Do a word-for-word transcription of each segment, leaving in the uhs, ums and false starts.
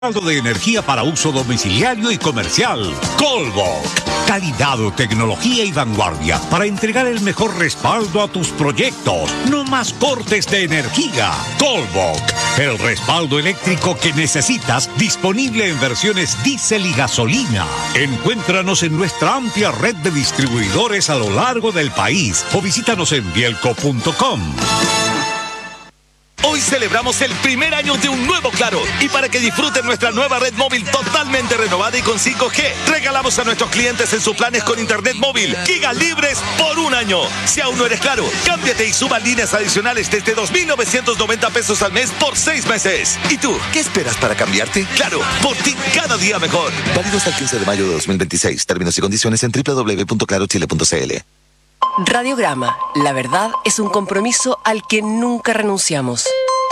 de energía para uso domiciliario y comercial. Colbok. Calidad, tecnología y vanguardia para entregar el mejor respaldo a tus proyectos. No más cortes de energía. Colbok. El respaldo eléctrico que necesitas, disponible en versiones diésel y gasolina. Encuéntranos en nuestra amplia red de distribuidores a lo largo del país o visítanos en bielco punto com. Hoy celebramos el primer año de un nuevo Claro y para que disfruten nuestra nueva red móvil totalmente renovada y con cinco G, regalamos a nuestros clientes en sus planes con internet móvil gigas libres por un año. Si aún no eres Claro, cámbiate y suba líneas adicionales desde dos mil novecientos noventa pesos al mes por seis meses. ¿Y tú, qué esperas para cambiarte? Claro, por ti cada día mejor. Válido hasta el quince de mayo de dos mil veintiséis. Términos y condiciones en doble u doble u doble u punto claro chile punto c l. Radiograma. La verdad es un compromiso al que nunca renunciamos.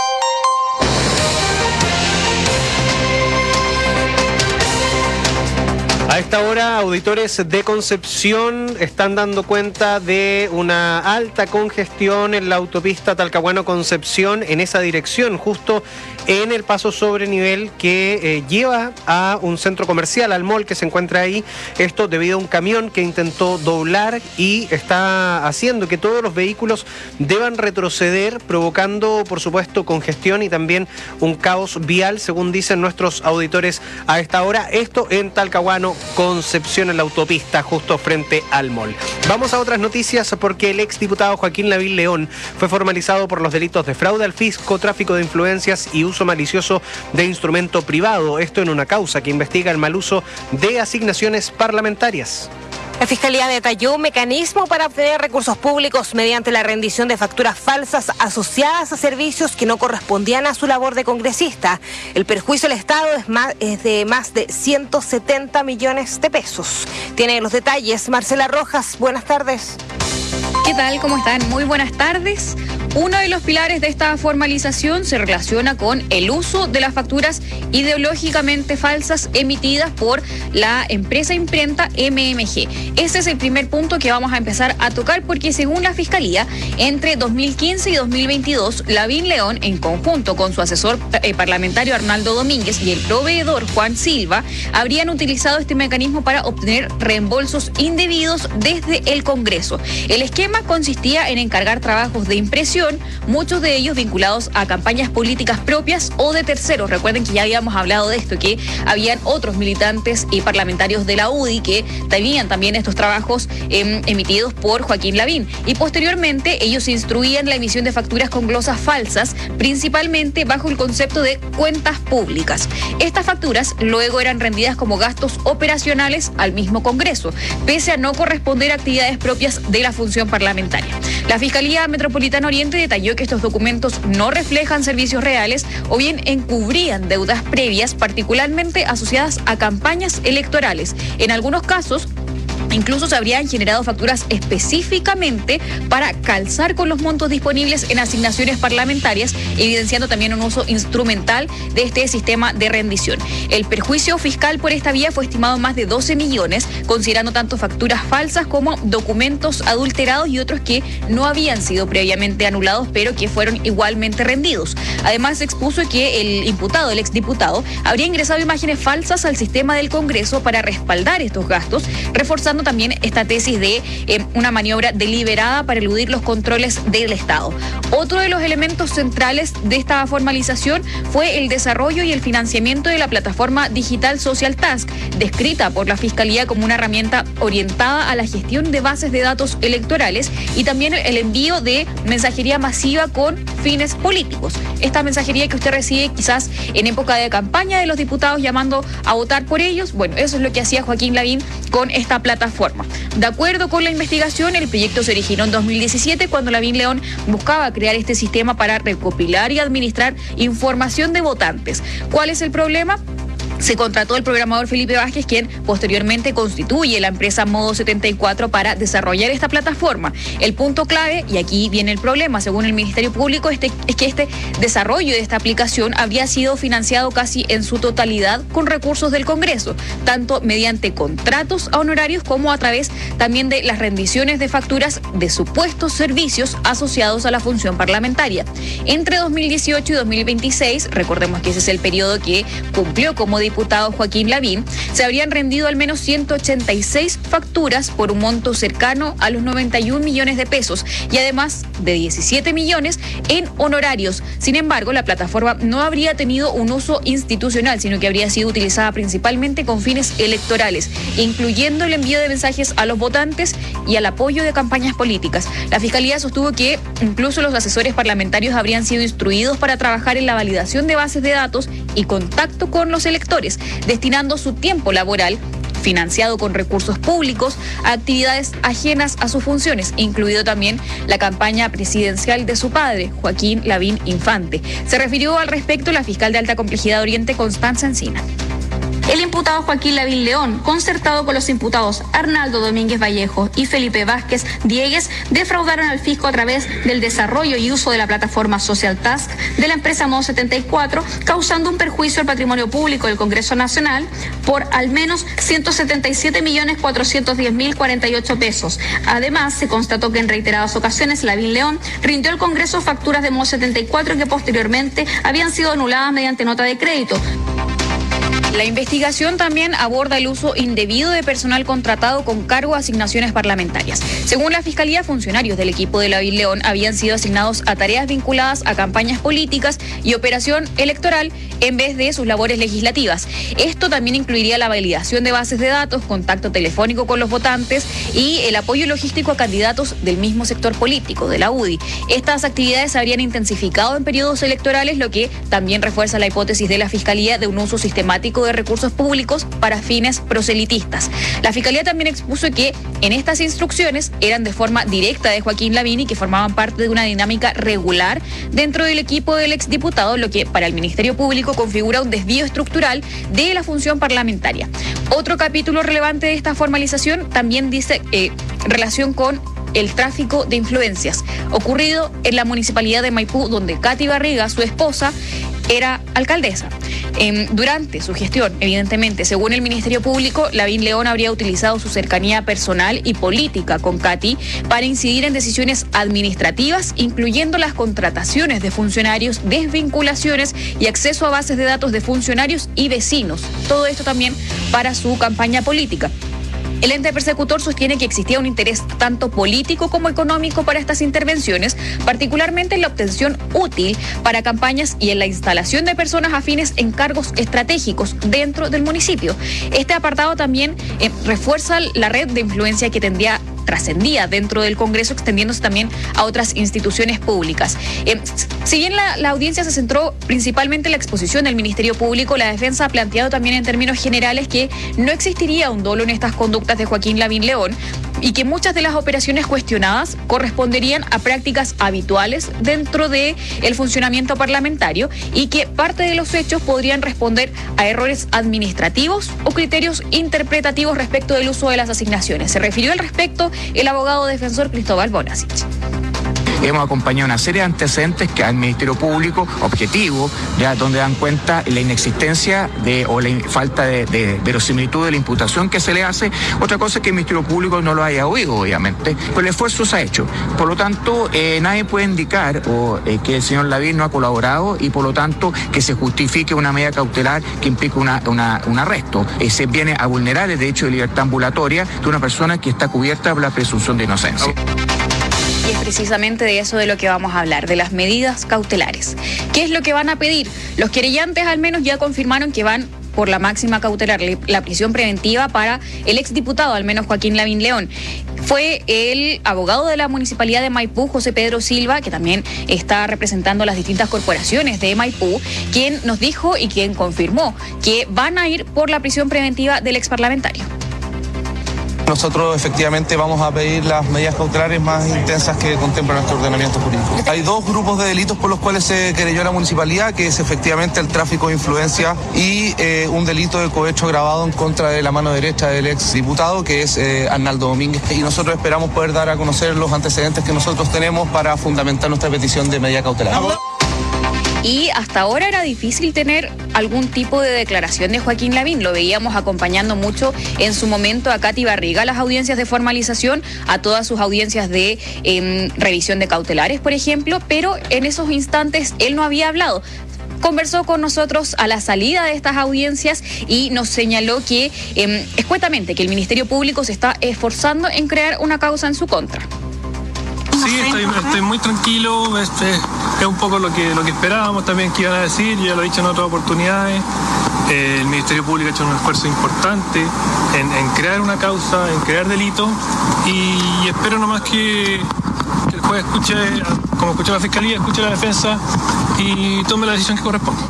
A esta hora, auditores de Concepción están dando cuenta de una alta congestión en la autopista Talcahuano-Concepción en esa dirección, justo en el paso sobre nivel que eh, lleva a un centro comercial, al mall que se encuentra ahí. Esto debido a un camión que intentó doblar y está haciendo que todos los vehículos deban retroceder, provocando, por supuesto, congestión y también un caos vial, según dicen nuestros auditores a esta hora. Esto en Talcahuano, Concepción, en la autopista justo frente al mall. Vamos a otras noticias porque el exdiputado Joaquín Lavín León fue formalizado por los delitos de fraude al fisco, tráfico de influencias y uso malicioso de instrumento privado. Esto en una causa que investiga el mal uso de asignaciones parlamentarias. La Fiscalía detalló un mecanismo para obtener recursos públicos mediante la rendición de facturas falsas asociadas a servicios que no correspondían a su labor de congresista. El perjuicio al Estado es, más, es de más de ciento setenta millones de pesos. Tiene los detalles Marcela Rojas. Buenas tardes. ¿Qué tal? ¿Cómo están? Muy buenas tardes. Uno de los pilares de esta formalización se relaciona con el uso de las facturas ideológicamente falsas emitidas por la empresa imprenta M M G. Ese es el primer punto que vamos a empezar a tocar porque según la Fiscalía, entre dos mil quince y dos mil veintidós, Lavín León, en conjunto con su asesor eh, parlamentario Arnaldo Domínguez y el proveedor Juan Silva, habrían utilizado este mecanismo para obtener reembolsos indebidos desde el Congreso. El esquema consistía en encargar trabajos de impresión, muchos de ellos vinculados a campañas políticas propias o de terceros. Recuerden que ya habíamos hablado de esto, que habían otros militantes y parlamentarios de la U D I que tenían también estos trabajos eh, emitidos por Joaquín Lavín. Y posteriormente ellos instruían la emisión de facturas con glosas falsas, principalmente bajo el concepto de cuentas públicas. Estas facturas luego eran rendidas como gastos operacionales al mismo Congreso, pese a no corresponder a actividades propias de la función parlamentaria. La Fiscalía Metropolitana Oriente detalló que estos documentos no reflejan servicios reales o bien encubrían deudas previas, particularmente asociadas a campañas electorales. En algunos casos, incluso se habrían generado facturas específicamente para calzar con los montos disponibles en asignaciones parlamentarias, evidenciando también un uso instrumental de este sistema de rendición. El perjuicio fiscal por esta vía fue estimado en más de doce millones, considerando tanto facturas falsas como documentos adulterados y otros que no habían sido previamente anulados, pero que fueron igualmente rendidos. Además, se expuso que el imputado, el exdiputado, habría ingresado imágenes falsas al sistema del Congreso para respaldar estos gastos, reforzando también esta tesis de eh, una maniobra deliberada para eludir los controles del Estado. Otro de los elementos centrales de esta formalización fue el desarrollo y el financiamiento de la plataforma digital Social Task, descrita por la Fiscalía como una herramienta orientada a la gestión de bases de datos electorales y también el envío de mensajería masiva con fines políticos. Esta mensajería que usted recibe quizás en época de campaña de los diputados llamando a votar por ellos, bueno, eso es lo que hacía Joaquín Lavín con esta plataforma. De acuerdo con la investigación, el proyecto se originó en dos mil diecisiete cuando Lavín León buscaba crear este sistema para recopilar y administrar información de votantes. ¿Cuál es el problema? Se contrató el programador Felipe Vázquez, quien posteriormente constituye la empresa Modo setenta y cuatro para desarrollar esta plataforma. El punto clave, y aquí viene el problema, según el Ministerio Público, este, es que este desarrollo de esta aplicación habría sido financiado casi en su totalidad con recursos del Congreso, tanto mediante contratos a honorarios como a través también de las rendiciones de facturas de supuestos servicios asociados a la función parlamentaria. Entre dos mil dieciocho y dos mil veintiséis, recordemos que ese es el periodo que cumplió como diputado Joaquín Lavín, se habrían rendido al menos ciento ochenta y seis facturas por un monto cercano a los noventa y un millones de pesos y además de diecisiete millones en honorarios. Sin embargo, la plataforma no habría tenido un uso institucional, sino que habría sido utilizada principalmente con fines electorales, incluyendo el envío de mensajes a los votantes y al apoyo de campañas políticas. La Fiscalía sostuvo que incluso los asesores parlamentarios habrían sido instruidos para trabajar en la validación de bases de datos y contacto con los electores, destinando su tiempo laboral financiado con recursos públicos a actividades ajenas a sus funciones, incluido también la campaña presidencial de su padre, Joaquín Lavín Infante. Se refirió al respecto la fiscal de alta complejidad de Oriente, Constanza Encina. El imputado Joaquín Lavín León, concertado con los imputados Arnaldo Domínguez Vallejo y Felipe Vázquez Diegues, defraudaron al fisco a través del desarrollo y uso de la plataforma Social Task de la empresa Modo setenta y cuatro, causando un perjuicio al patrimonio público del Congreso Nacional por al menos ciento setenta y siete millones cuatrocientos diez mil cuarenta y ocho pesos. Además, se constató que en reiteradas ocasiones Lavín León rindió al Congreso facturas de Modo setenta y cuatro que posteriormente habían sido anuladas mediante nota de crédito. La investigación también aborda el uso indebido de personal contratado con cargo a asignaciones parlamentarias. Según la Fiscalía, funcionarios del equipo de Lavín León habían sido asignados a tareas vinculadas a campañas políticas y operación electoral en vez de sus labores legislativas. Esto también incluiría la validación de bases de datos, contacto telefónico con los votantes y el apoyo logístico a candidatos del mismo sector político, de la U D I. Estas actividades se habrían intensificado en periodos electorales, lo que también refuerza la hipótesis de la Fiscalía de un uso sistemático de recursos públicos para fines proselitistas. La Fiscalía también expuso que en estas instrucciones eran de forma directa de Joaquín Lavín y que formaban parte de una dinámica regular dentro del equipo del exdiputado, lo que para el Ministerio Público configura un desvío estructural de la función parlamentaria. Otro capítulo relevante de esta formalización también dice eh, relación con el tráfico de influencias ocurrido en la municipalidad de Maipú, donde Katy Barriga, su esposa, era alcaldesa. Eh, durante su gestión, evidentemente, según el Ministerio Público, Lavín León habría utilizado su cercanía personal y política con Katy para incidir en decisiones administrativas, incluyendo las contrataciones de funcionarios, desvinculaciones y acceso a bases de datos de funcionarios y vecinos. Todo esto también para su campaña política. El ente persecutor sostiene que existía un interés tanto político como económico para estas intervenciones, particularmente en la obtención útil para campañas y en la instalación de personas afines en cargos estratégicos dentro del municipio. Este apartado también eh, refuerza la red de influencia que tendría trascendía dentro del Congreso, extendiéndose también a otras instituciones públicas. Eh, si bien la, la audiencia se centró principalmente en la exposición del Ministerio Público, la defensa ha planteado también en términos generales que no existiría un dolo en estas conductas de Joaquín Lavín León y que muchas de las operaciones cuestionadas corresponderían a prácticas habituales dentro del funcionamiento parlamentario y que parte de los hechos podrían responder a errores administrativos o criterios interpretativos respecto del uso de las asignaciones. Se refirió al respecto el abogado defensor Cristóbal Bonasic. Hemos acompañado una serie de antecedentes que al Ministerio Público, objetivo, ya donde dan cuenta la inexistencia de o la falta de, de verosimilitud de la imputación que se le hace. Otra cosa es que el Ministerio Público no lo haya oído, obviamente, pero el esfuerzo se ha hecho. Por lo tanto, eh, nadie puede indicar o, eh, que el señor Lavín no ha colaborado y por lo tanto que se justifique una medida cautelar que implique una, una, un arresto. Eh, se viene a vulnerar el derecho de libertad ambulatoria de una persona que está cubierta por la presunción de inocencia. Y es precisamente de eso de lo que vamos a hablar, de las medidas cautelares. ¿Qué es lo que van a pedir? Los querellantes al menos ya confirmaron que van por la máxima cautelar, la prisión preventiva para el exdiputado, al menos Joaquín Lavín León. Fue el abogado de la Municipalidad de Maipú, José Pedro Silva, que también está representando a las distintas corporaciones de Maipú, quien nos dijo y quien confirmó que van a ir por la prisión preventiva del exparlamentario. nosotros efectivamente vamos a pedir las medidas cautelares más intensas que contempla nuestro ordenamiento jurídico. Hay dos grupos de delitos por los cuales se querelló la municipalidad, que es efectivamente el tráfico de influencia y eh, un delito de cohecho agravado en contra de la mano derecha del ex diputado, que es eh, Arnaldo Domínguez. Y nosotros esperamos poder dar a conocer los antecedentes que nosotros tenemos para fundamentar nuestra petición de medida cautelar. Y hasta ahora era difícil tener algún tipo de declaración de Joaquín Lavín. Lo veíamos acompañando mucho en su momento a Katy Barriga a las audiencias de formalización, a todas sus audiencias de eh, revisión de cautelares, por ejemplo, pero en esos instantes él no había hablado. Conversó con nosotros a la salida de estas audiencias y nos señaló que, eh, escuetamente, que el Ministerio Público se está esforzando en crear una causa en su contra. Sí, estoy, estoy muy tranquilo, es, es, es un poco lo que, lo que esperábamos también que iban a decir, yo ya lo he dicho en otras oportunidades. Eh, el Ministerio Público ha hecho un esfuerzo importante en, en crear una causa, en crear delitos, y, y espero nomás que, que el juez escuche, como escuchó la Fiscalía, escuche la defensa y tome la decisión que corresponde.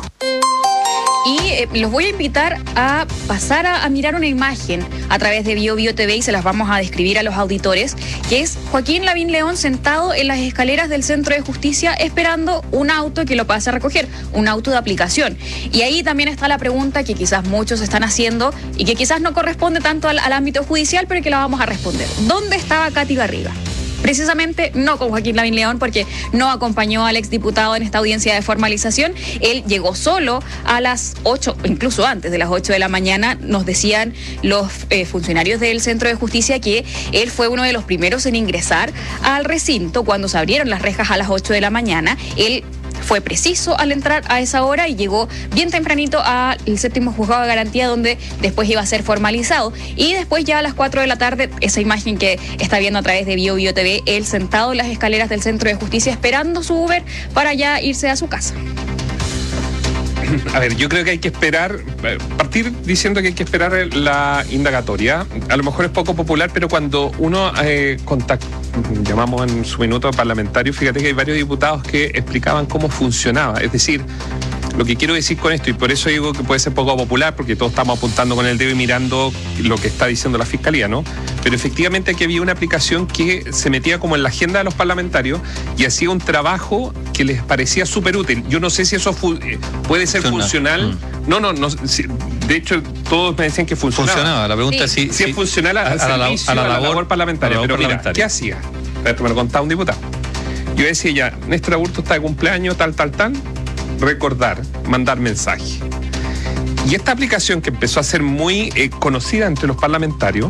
Y eh, los voy a invitar a pasar a, a mirar una imagen a través de Bio Bio T V y se las vamos a describir a los auditores, que es Joaquín Lavín León sentado en las escaleras del Centro de Justicia esperando un auto que lo pase a recoger, un auto de aplicación. Y ahí también está la pregunta que quizás muchos están haciendo y que quizás no corresponde tanto al, al ámbito judicial, pero que la vamos a responder. ¿Dónde estaba Katy Barriga? Precisamente no con Joaquín Lavín León, porque no acompañó al exdiputado en esta audiencia de formalización. Él llegó solo a las ocho, incluso antes de las ocho de la mañana. Nos decían los eh, funcionarios del Centro de Justicia que él fue uno de los primeros en ingresar al recinto cuando se abrieron las rejas a las ocho de la mañana. Él fue preciso al entrar a esa hora y llegó bien tempranito al séptimo juzgado de garantía, donde después iba a ser formalizado. Y después ya a las cuatro de la tarde, esa imagen que está viendo a través de Bio Bio T V, él sentado en las escaleras del Centro de Justicia esperando su Uber para ya irse a su casa. A ver, yo creo que hay que esperar, partir diciendo que hay que esperar la indagatoria. A lo mejor es poco popular, pero cuando uno eh, contacta, llamamos en su minuto parlamentario, fíjate que hay varios diputados que explicaban cómo funcionaba. Es decir, lo que quiero decir con esto, y por eso digo que puede ser poco popular, porque todos estamos apuntando con el dedo y mirando lo que está diciendo la Fiscalía, ¿no? Pero efectivamente aquí había una aplicación que se metía como en la agenda de los parlamentarios y hacía un trabajo que les parecía súper útil. Yo no sé si eso fu- puede ser funcional. Mm. No, no, no. Si, de hecho, todos me decían que funcionaba. Funcionaba. La pregunta sí. es si, si es funcional a, a, a, la, a, la, a la labor parlamentaria. Pero mira, ¿qué hacía? Esto me lo contaba un diputado. Yo decía ya, Néstor Aburto está de cumpleaños, tal, tal, tal. Recordar, mandar mensaje. Y esta aplicación que empezó a ser muy eh, conocida entre los parlamentarios,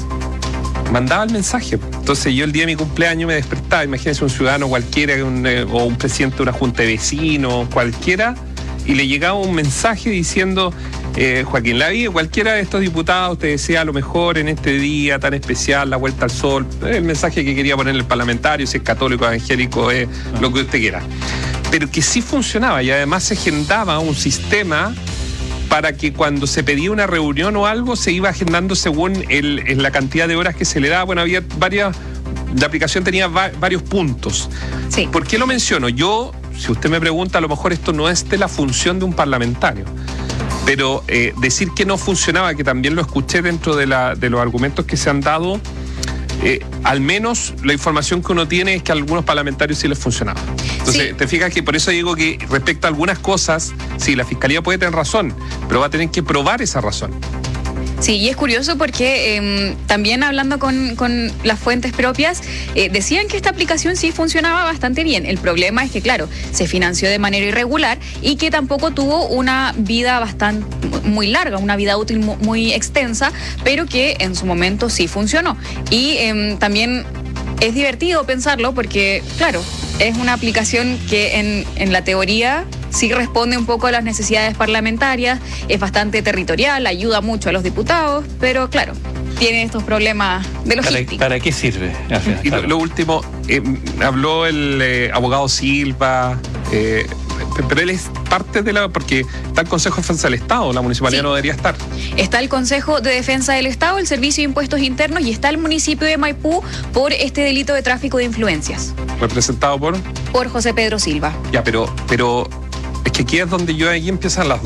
mandaba el mensaje. Entonces yo el día de mi cumpleaños me despertaba, imagínense un ciudadano cualquiera un, eh, o un presidente de una junta de vecinos, cualquiera, y le llegaba un mensaje diciendo eh, Joaquín Lavín, cualquiera de estos diputados te desea lo mejor en este día tan especial, la vuelta al sol, el mensaje que quería poner el parlamentario, si es católico, evangélico, eh, lo que usted quiera. Pero que sí funcionaba y además se agendaba un sistema para que cuando se pedía una reunión o algo se iba agendando según el, el, la cantidad de horas que se le daba. Bueno, había varias, la aplicación tenía va, varios puntos. Sí. ¿Por qué lo menciono? Yo, si usted me pregunta, a lo mejor esto no es de la función de un parlamentario, pero eh, decir que no funcionaba, que también lo escuché dentro de, la, de los argumentos que se han dado, Eh, al menos la información que uno tiene es que a algunos parlamentarios sí les funcionaba. Entonces, sí. Te fijas que por eso digo que respecto a algunas cosas, sí, la Fiscalía puede tener razón, pero va a tener que probar esa razón. Sí, y es curioso porque eh, también hablando con, con las fuentes propias, eh, decían que esta aplicación sí funcionaba bastante bien. El problema es que, claro, se financió de manera irregular y que tampoco tuvo una vida bastante muy larga, una vida útil muy, muy extensa, pero que en su momento sí funcionó. Y eh, también es divertido pensarlo porque, claro, es una aplicación que en, en la teoría sí responde un poco a las necesidades parlamentarias, es bastante territorial, ayuda mucho a los diputados, pero claro, tiene estos problemas de logística. ¿Para, para qué sirve? Fin, y claro. lo, lo último, eh, habló el eh, abogado Silva, eh, pero él es parte de la... porque está el Consejo de Defensa del Estado, la municipalidad sí. no debería estar. Está el Consejo de Defensa del Estado, el Servicio de Impuestos Internos y está el municipio de Maipú por este delito de tráfico de influencias. ¿Representado por? Por José Pedro Silva. Ya, pero... pero es que aquí es donde yo ahí empiezan las dudas.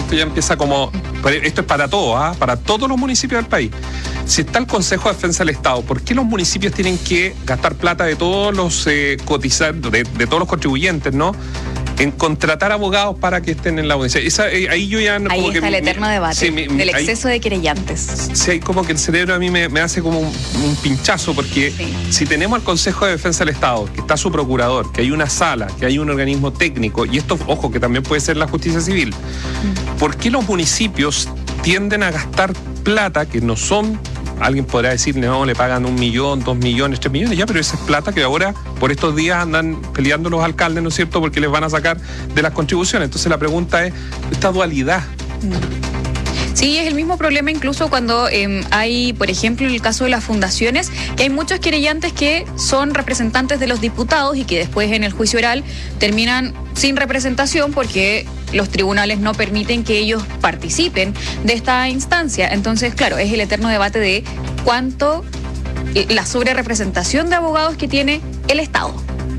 esto ya empieza como, esto es para todos, ¿ah? Para todos los municipios del país. Si está el Consejo de Defensa del Estado, ¿por qué los municipios tienen que gastar plata de todos los eh, cotizantes, de, de todos los contribuyentes, ¿no?, en contratar abogados para que estén en la audiencia? Esa, eh, ahí yo ya... Ahí como está que, el eterno mi, debate sí, mi, del ahí, exceso de querellantes. Sí, hay como que el cerebro a mí me, me hace como un, un pinchazo, porque sí. Si tenemos al Consejo de Defensa del Estado, que está su procurador, que hay una sala, que hay un organismo técnico, y esto, ojo, que también puede ser la justicia civil, mm. ¿por qué los municipios tienden a gastar plata que no son... Alguien podrá decir, no, le pagan un millón, dos millones, tres millones, ya, pero esa es plata que ahora, por estos días, andan peleando los alcaldes, ¿no es cierto?, porque les van a sacar de las contribuciones. Entonces la pregunta es, esta dualidad. Sí, es el mismo problema incluso cuando eh, hay, por ejemplo, en el caso de las fundaciones, que hay muchos querellantes que son representantes de los diputados y que después en el juicio oral terminan sin representación porque los tribunales no permiten que ellos participen de esta instancia. Entonces, claro, es el eterno debate de cuánto la sobrerepresentación de abogados que tiene el Estado.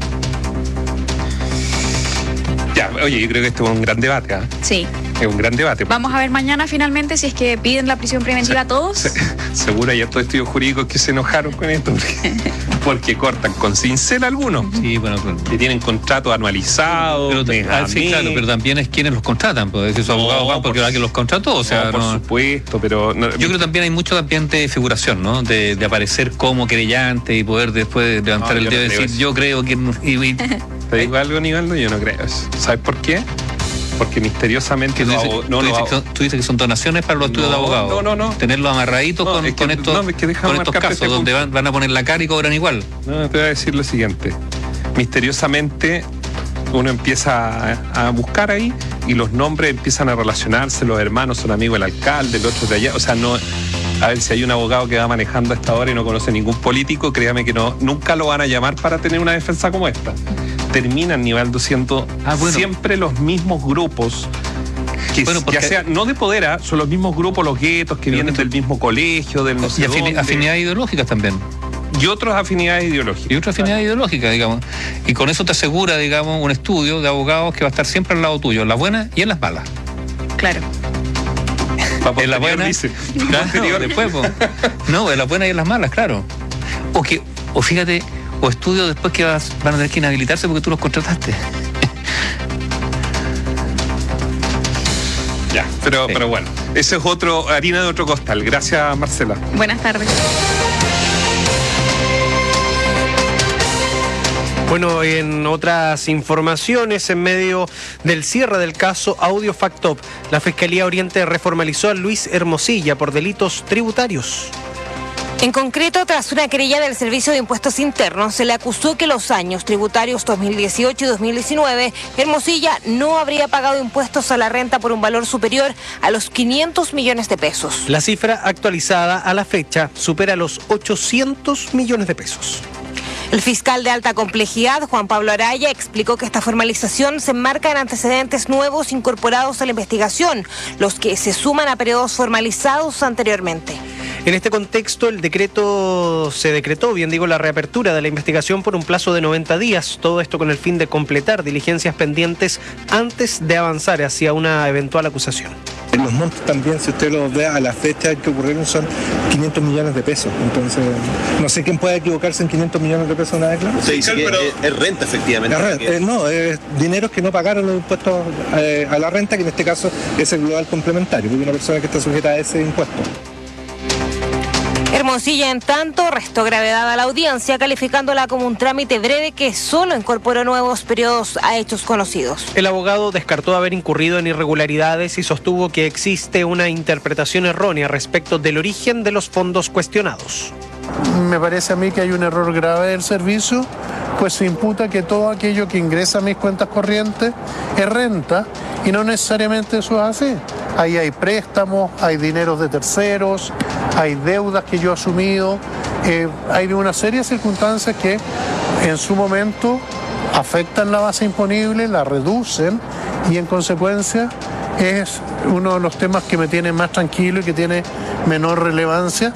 Ya, oye, yo creo que esto es un gran debate, ¿eh? Sí. Es un gran debate. Vamos a ver mañana finalmente si es que piden la prisión preventiva se, a todos. Se, seguro hay estos estudios jurídicos que se enojaron con esto porque, porque cortan con cincel algunos. Sí, bueno, pero, que tienen contratos anualizados. Pero, ah, sí, claro, pero también es quienes los contratan, pues esos no, abogados van porque alguien los contrató, o sea, no, por no, supuesto, pero no, yo creo que también hay mucho también de figuración, ¿no? De, de aparecer como querellante y poder después levantar no, el dedo y decir, yo creo que y, y, te digo algo, Nivaldo, yo no creo eso. ¿Sabes por qué? Porque misteriosamente tú, dices, no, tú, dices que son, tú dices que son donaciones para los estudios no, de abogados. No, no, no. Tenerlos amarraditos no, con, es que, con estos, no, es que con estos casos este donde van, van a poner la cara y cobran igual. No, te voy a decir lo siguiente. Misteriosamente uno empieza a, a buscar ahí y los nombres empiezan a relacionarse, los hermanos son amigos del alcalde, el otro de allá, o sea, no... A ver, si hay un abogado que va manejando a esta hora y no conoce ningún político, créame que no, nunca lo van a llamar para tener una defensa como esta. Terminan, Nivaldo, siendo ah, bueno. siempre los mismos grupos, que bueno, ya sea, no de poder, ¿eh? Son los mismos grupos, los guetos, que vienen del mismo colegio, del no sé y afin afinidades ideológicas también. Y otras afinidades ideológicas. Y otras afinidades claro. ideológicas, digamos. Y con eso te asegura, digamos, un estudio de abogados que va a estar siempre al lado tuyo, en las buenas y en las malas. Claro. En las buenas, dice. Claro, después, po. No, en las buenas y en las malas, claro. O que, o fíjate, o estudios después que vas, van a tener que inhabilitarse porque tú los contrataste. Ya, pero, sí. pero bueno, ese es otro, harina de otro costal. Gracias, Marcela. Buenas tardes. Bueno, en otras informaciones, en medio del cierre del caso Audio Factop, la Fiscalía Oriente reformalizó a Luis Hermosilla por delitos tributarios. En concreto, tras una querella del Servicio de Impuestos Internos, se le acusó que los años tributarios dos mil dieciocho y dos mil diecinueve, Hermosilla no habría pagado impuestos a la renta por un valor superior a los quinientos millones de pesos. La cifra actualizada a la fecha supera los ochocientos millones de pesos. El fiscal de alta complejidad, Juan Pablo Araya, explicó que esta formalización se enmarca en antecedentes nuevos incorporados a la investigación, los que se suman a periodos formalizados anteriormente. En este contexto, el decreto se decretó, bien digo, la reapertura de la investigación por un plazo de noventa días, todo esto con el fin de completar diligencias pendientes antes de avanzar hacia una eventual acusación. En los montos también, si usted los ve a la fecha que ocurrieron, son quinientos millones de pesos. Entonces, no sé quién puede equivocarse en quinientos millones de pesos una vez, claro. Se dice que pero... es, es renta, efectivamente. Es renta, eh, no, es dineros que no pagaron los impuestos eh, a la renta, que en este caso es el global complementario, porque una persona que está sujeta a ese impuesto. Hermosilla, en tanto, restó gravedad a la audiencia, calificándola como un trámite breve que solo incorporó nuevos periodos a hechos conocidos. El abogado descartó haber incurrido en irregularidades y sostuvo que existe una interpretación errónea respecto del origen de los fondos cuestionados. Me parece a mí que hay un error grave del servicio, pues se imputa que todo aquello que ingresa a mis cuentas corrientes es renta y no necesariamente eso es así. Ahí hay préstamos, hay dineros de terceros, hay deudas que yo he asumido, eh, hay una serie de circunstancias que en su momento afectan la base imponible, la reducen y en consecuencia es uno de los temas que me tiene más tranquilo y que tiene menor relevancia.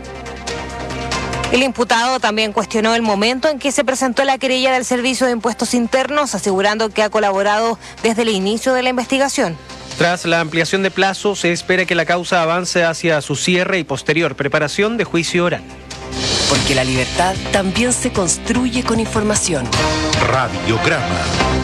El imputado también cuestionó el momento en que se presentó la querella del Servicio de Impuestos Internos, asegurando que ha colaborado desde el inicio de la investigación. Tras la ampliación de plazo, se espera que la causa avance hacia su cierre y posterior preparación de juicio oral. Porque la libertad también se construye con información. Radiograma.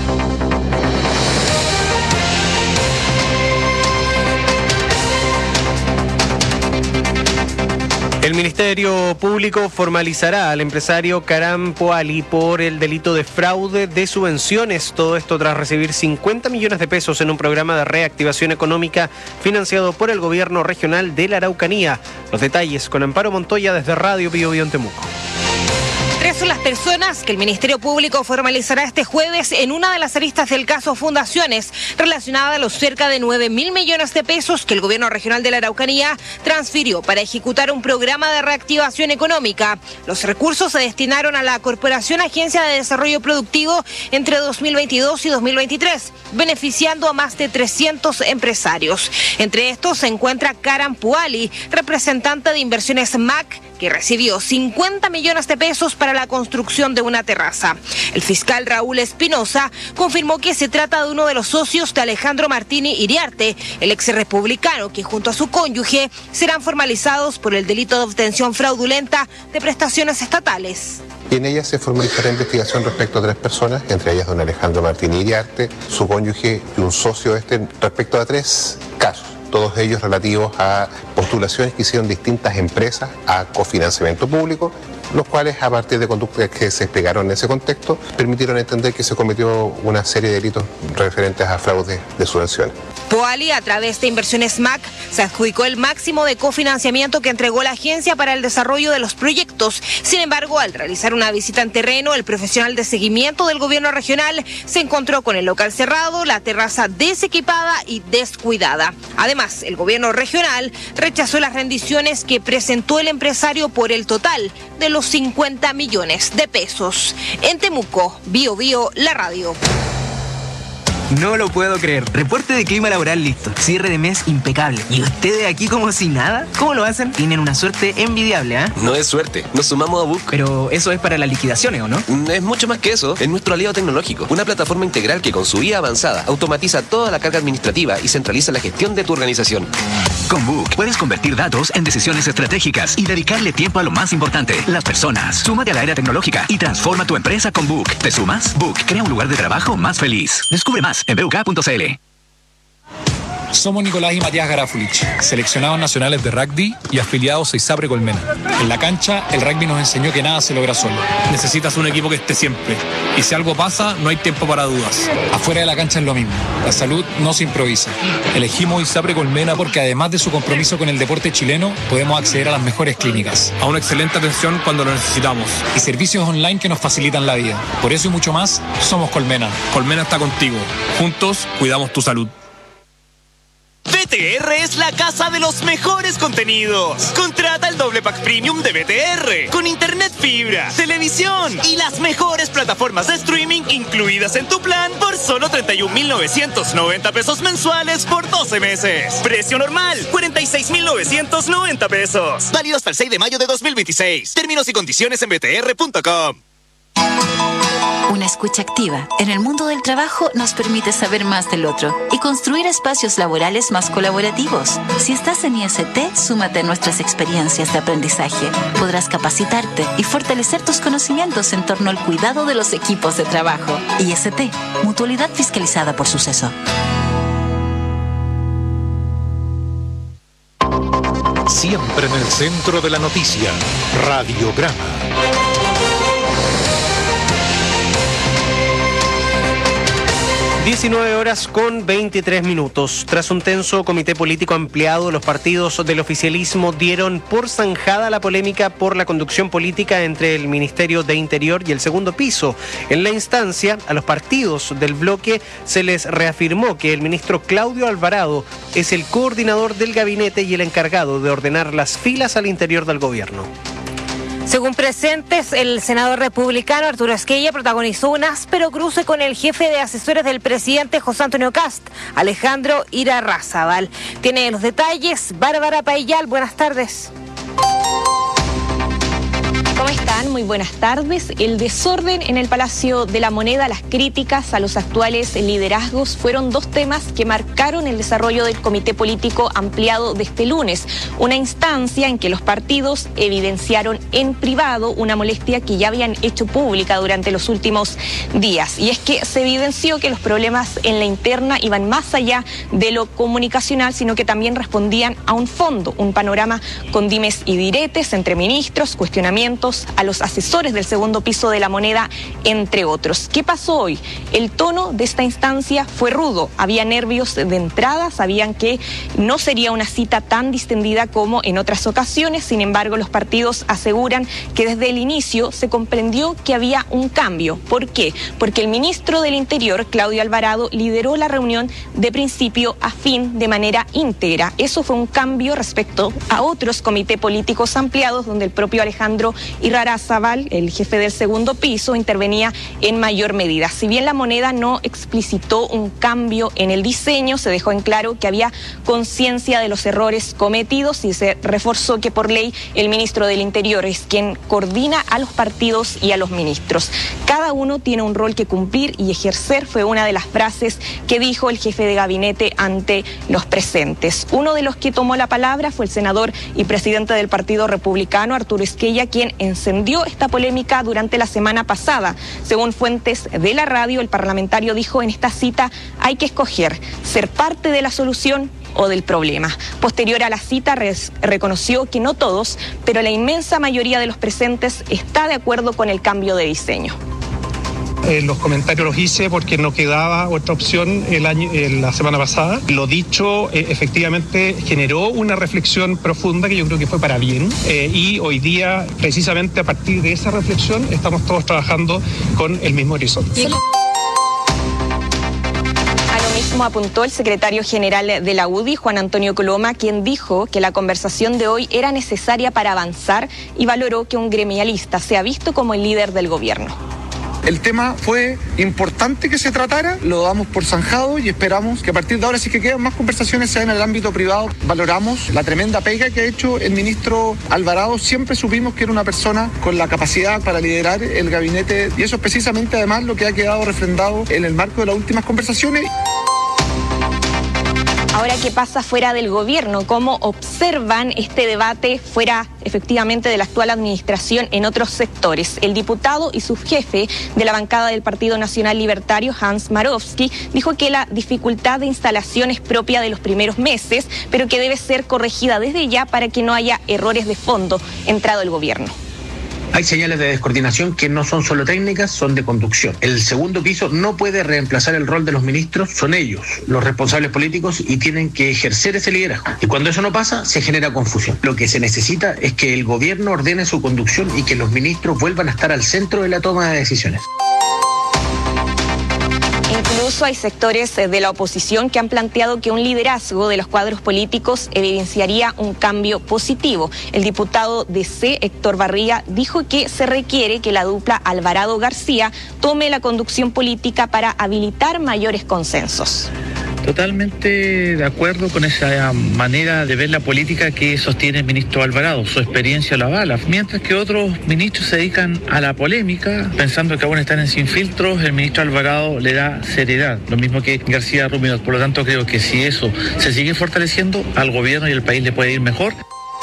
El Ministerio Público formalizará al empresario Karam Poali por el delito de fraude de subvenciones. Todo esto tras recibir cincuenta millones de pesos en un programa de reactivación económica financiado por el gobierno regional de la Araucanía. Los detalles con Amparo Montoya desde Radio Bio Bio en Temuco. Tres son las personas que el Ministerio Público formalizará este jueves en una de las aristas del caso Fundaciones, relacionada a los cerca de nueve mil millones de pesos que el gobierno regional de la Araucanía transfirió para ejecutar un programa de reactivación económica. Los recursos se destinaron a la Corporación Agencia de Desarrollo Productivo entre dos mil veintidós y dos mil veintitrés, beneficiando a más de trescientos empresarios. Entre estos se encuentra Karam Poali, representante de Inversiones M A C, que recibió cincuenta millones de pesos para la construcción de una terraza. El fiscal Raúl Espinosa confirmó que se trata de uno de los socios de Alejandro Martini Iriarte, el ex republicano, que junto a su cónyuge serán formalizados por el delito de obtención fraudulenta de prestaciones estatales. Y en ella se formalizará investigación respecto a tres personas, entre ellas don Alejandro Martini Iriarte, su cónyuge y un socio de este, respecto a tres casos. Todos ellos relativos a postulaciones que hicieron distintas empresas a cofinanciamiento público, los cuales, a partir de conductas que se explicaron en ese contexto, permitieron entender que se cometió una serie de delitos referentes a fraude de subvenciones. Poali, a través de Inversiones M A C, se adjudicó el máximo de cofinanciamiento que entregó la agencia para el desarrollo de los proyectos. Sin embargo, al realizar una visita en terreno, el profesional de seguimiento del gobierno regional se encontró con el local cerrado, la terraza desequipada y descuidada. Además, el gobierno regional rechazó las rendiciones que presentó el empresario por el total de los cincuenta millones de pesos. En Temuco, Bio Bio, la radio. No lo puedo creer. Reporte de clima laboral listo. Cierre de mes impecable. ¿Y ustedes aquí como si nada? ¿Cómo lo hacen? Tienen una suerte envidiable, ¿ah? ¿eh? No es suerte. Nos sumamos a Book. Pero eso es para las liquidaciones, ¿o no? Es mucho más que eso. Es nuestro aliado tecnológico. Una plataforma integral que con su I A avanzada automatiza toda la carga administrativa y centraliza la gestión de tu organización. Con Book puedes convertir datos en decisiones estratégicas y dedicarle tiempo a lo más importante, las personas. Súmate a la era tecnológica y transforma tu empresa con Book. ¿Te sumas? Book crea un lugar de trabajo más feliz. Descubre más en b u k punto c l. Somos Nicolás y Matías Garafulich, seleccionados nacionales de rugby y afiliados a ISAPRE Colmena. En la cancha, el rugby nos enseñó que nada se logra solo. Necesitas un equipo que esté siempre. Y si algo pasa, no hay tiempo para dudas. Afuera de la cancha es lo mismo. La salud no se improvisa. Elegimos ISAPRE Colmena porque además de su compromiso con el deporte chileno, podemos acceder a las mejores clínicas, a una excelente atención cuando lo necesitamos y servicios online que nos facilitan la vida. Por eso y mucho más, somos Colmena. Colmena está contigo. Juntos, cuidamos tu salud. B T R es la casa de los mejores contenidos. Contrata el doble pack premium de B T R con internet fibra, televisión y las mejores plataformas de streaming incluidas en tu plan por solo treinta y un mil novecientos noventa pesos mensuales por doce meses. Precio normal, cuarenta y seis mil novecientos noventa pesos. Válido hasta el seis de mayo de dos mil veintiséis. Términos y condiciones en b t r punto com. Una escucha activa en el mundo del trabajo nos permite saber más del otro y construir espacios laborales más colaborativos. Si estás en I S T, súmate a nuestras experiencias de aprendizaje. Podrás capacitarte y fortalecer tus conocimientos en torno al cuidado de los equipos de trabajo. I S T, mutualidad fiscalizada por Suceso. Siempre en el centro de la noticia, Radiograma. diecinueve horas con veintitrés minutos. Tras un tenso comité político ampliado, los partidos del oficialismo dieron por zanjada la polémica por la conducción política entre el Ministerio de Interior y el Segundo Piso. En la instancia, a los partidos del bloque se les reafirmó que el ministro Claudio Alvarado es el coordinador del gabinete y el encargado de ordenar las filas al interior del gobierno. Según presentes, el senador republicano Arturo Esquella protagonizó un áspero cruce con el jefe de asesores del presidente José Antonio Kast, Alejandro Irarrázaval. Tiene los detalles Bárbara Paillal. Buenas tardes. ¿Cómo están? están? Muy buenas tardes. El desorden en el Palacio de la Moneda, las críticas a los actuales liderazgos fueron dos temas que marcaron el desarrollo del Comité Político Ampliado de este lunes, una instancia en que los partidos evidenciaron en privado una molestia que ya habían hecho pública durante los últimos días. Y es que se evidenció que los problemas en la interna iban más allá de lo comunicacional, sino que también respondían a un fondo, un panorama con dimes y diretes entre ministros, cuestionamientos a los asesores del segundo piso de la Moneda, entre otros. ¿Qué pasó hoy? El tono de esta instancia fue rudo, había nervios de entrada, sabían que no sería una cita tan distendida como en otras ocasiones, sin embargo los partidos aseguran que desde el inicio se comprendió que había un cambio. ¿Por qué? Porque el ministro del Interior, Claudio Alvarado, lideró la reunión de principio a fin de manera íntegra. Eso fue un cambio respecto a otros comités políticos ampliados donde el propio Alejandro Irarrázaval, el jefe del segundo piso, intervenía en mayor medida. Si bien la Moneda no explicitó un cambio en el diseño, se dejó en claro que había conciencia de los errores cometidos y se reforzó que por ley el ministro del Interior es quien coordina a los partidos y a los ministros. Cada uno tiene un rol que cumplir y ejercer, fue una de las frases que dijo el jefe de gabinete ante los presentes. Uno de los que tomó la palabra fue el senador y presidente del Partido Republicano, Arturo Esquella, quien encendió esta polémica durante la semana pasada. Según fuentes de la radio, el parlamentario dijo en esta cita: hay que escoger ser parte de la solución o del problema. Posterior a la cita reconoció que no todos, pero la inmensa mayoría de los presentes está de acuerdo con el cambio de diseño. Eh, los comentarios los hice porque no quedaba otra opción el año, eh, la semana pasada. Lo dicho eh, efectivamente generó una reflexión profunda que yo creo que fue para bien, eh, y hoy día precisamente a partir de esa reflexión estamos todos trabajando con el mismo horizonte. Como apuntó el secretario general de la U D I, Juan Antonio Coloma, quien dijo que la conversación de hoy era necesaria para avanzar y valoró que un gremialista sea visto como el líder del gobierno. El tema fue importante que se tratara, lo damos por zanjado y esperamos que a partir de ahora, si que quedan más conversaciones, sea en el ámbito privado. Valoramos la tremenda pega que ha hecho el ministro Alvarado. Siempre supimos que era una persona con la capacidad para liderar el gabinete y eso es precisamente además lo que ha quedado refrendado en el marco de las últimas conversaciones. Ahora, ¿qué pasa fuera del gobierno? ¿Cómo observan este debate fuera efectivamente de la actual administración en otros sectores? El diputado y subjefe de la bancada del Partido Nacional Libertario, Hans Marowski, dijo que la dificultad de instalación es propia de los primeros meses, pero que debe ser corregida desde ya para que no haya errores de fondo entrado el gobierno. Hay señales de descoordinación que no son solo técnicas, son de conducción. El segundo piso no puede reemplazar el rol de los ministros, son ellos los responsables políticos y tienen que ejercer ese liderazgo. Y cuando eso no pasa, se genera confusión. Lo que se necesita es que el gobierno ordene su conducción y que los ministros vuelvan a estar al centro de la toma de decisiones. Incluso hay sectores de la oposición que han planteado que un liderazgo de los cuadros políticos evidenciaría un cambio positivo. El diputado de C, Héctor Barriga, dijo que se requiere que la dupla Alvarado-García tome la conducción política para habilitar mayores consensos. Totalmente de acuerdo con esa manera de ver la política que sostiene el ministro Alvarado. Su experiencia lo avala. Mientras que otros ministros se dedican a la polémica, pensando que aún están en sin filtros, el ministro Alvarado le da seriedad. Lo mismo que García Ruminot. Por lo tanto, creo que si eso se sigue fortaleciendo, al gobierno y al país le puede ir mejor.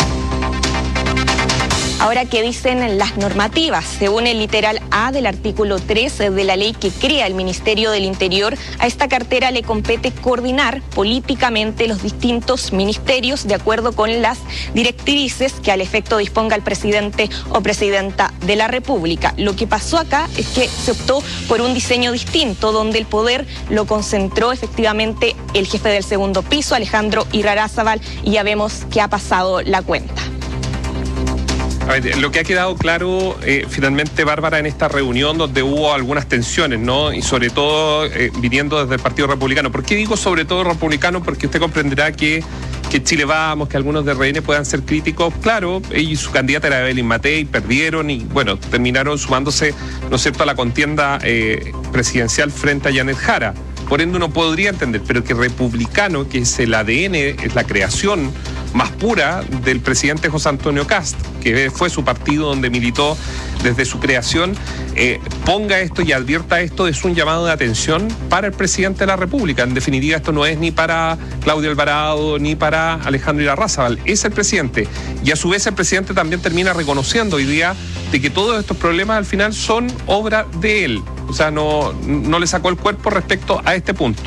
Ahora, ¿qué dicen las normativas? Según el literal A del artículo tres de la ley que crea el Ministerio del Interior, a esta cartera le compete coordinar políticamente los distintos ministerios de acuerdo con las directrices que al efecto disponga el presidente o presidenta de la República. Lo que pasó acá es que se optó por un diseño distinto, donde el poder lo concentró efectivamente el jefe del segundo piso, Alejandro Irarrázaval, y ya vemos que ha pasado la cuenta. A ver, lo que ha quedado claro eh, finalmente, Bárbara, en esta reunión donde hubo algunas tensiones, ¿no? Y sobre todo eh, viniendo desde el Partido Republicano. ¿Por qué digo sobre todo republicano? Porque usted comprenderá que, que Chile Vamos, que algunos de R N puedan ser críticos. Claro, ella y su candidata era Evelyn Matei, perdieron y, bueno, terminaron sumándose, ¿no es cierto?, a la contienda eh, presidencial frente a Janet Jara. Por ende uno podría entender, pero que republicano, que es el A D N, es la creación más pura del presidente José Antonio Kast, que fue su partido donde militó desde su creación, eh, ponga esto y advierta esto, es un llamado de atención para el presidente de la República. En definitiva, esto no es ni para Claudio Alvarado ni para Alejandro Irarrázaval, es el presidente. Y a su vez el presidente también termina reconociendo hoy día de que todos estos problemas al final son obra de él. O sea, no, no le sacó el cuerpo respecto a este punto.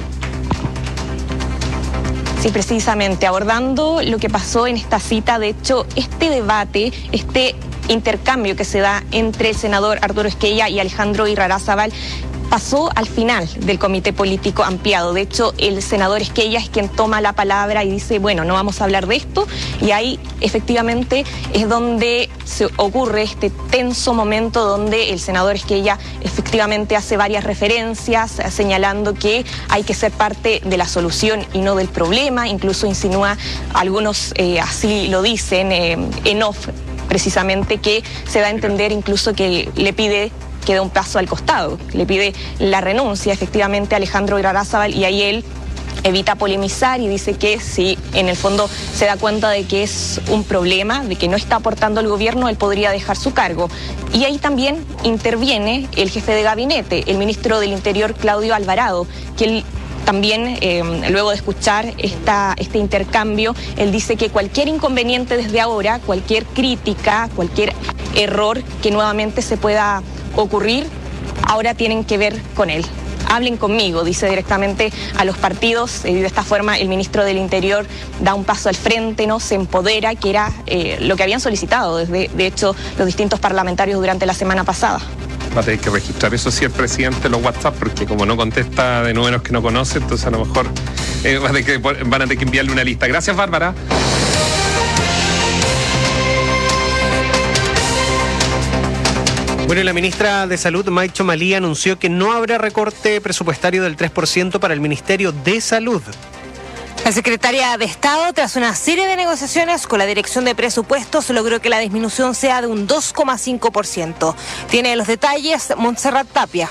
Sí, precisamente, abordando lo que pasó en esta cita, de hecho, este debate, este intercambio que se da entre el senador Arturo Esquella y Alejandro Irarrázaval pasó al final del comité político ampliado. De hecho, el senador Esquella es quien toma la palabra y dice, bueno, no vamos a hablar de esto, y ahí efectivamente es donde se ocurre este tenso momento donde el senador Esquella efectivamente hace varias referencias señalando que hay que ser parte de la solución y no del problema, incluso insinúa, algunos eh, así lo dicen eh, en off precisamente, que se da a entender incluso que le pide que dé un paso al costado, le pide la renuncia efectivamente a Alejandro Irarrázaval, y ahí él evita polemizar y dice que si en el fondo se da cuenta de que es un problema, de que no está aportando el gobierno, él podría dejar su cargo. Y ahí también interviene el jefe de gabinete, el ministro del Interior, Claudio Alvarado, que él también, eh, luego de escuchar esta, este intercambio, él dice que cualquier inconveniente desde ahora, cualquier crítica, cualquier error que nuevamente se pueda ocurrir, ahora tienen que ver con él. Hablen conmigo, dice directamente a los partidos, y de esta forma el ministro del Interior da un paso al frente, ¿no? Se empodera, que era eh, lo que habían solicitado desde, de hecho, los distintos parlamentarios durante la semana pasada. Va a tener que registrar eso sí el presidente los WhatsApp, porque como no contesta de números que no conoce, entonces a lo mejor eh, van, a tener que, van a tener que enviarle una lista. Gracias, Bárbara. Bueno, la ministra de Salud, Mike Chomalí, anunció que no habrá recorte presupuestario del tres por ciento para el Ministerio de Salud. La secretaria de Estado, tras una serie de negociaciones con la Dirección de Presupuestos, logró que la disminución sea de un dos coma cinco por ciento. Tiene los detalles Montserrat Tapia.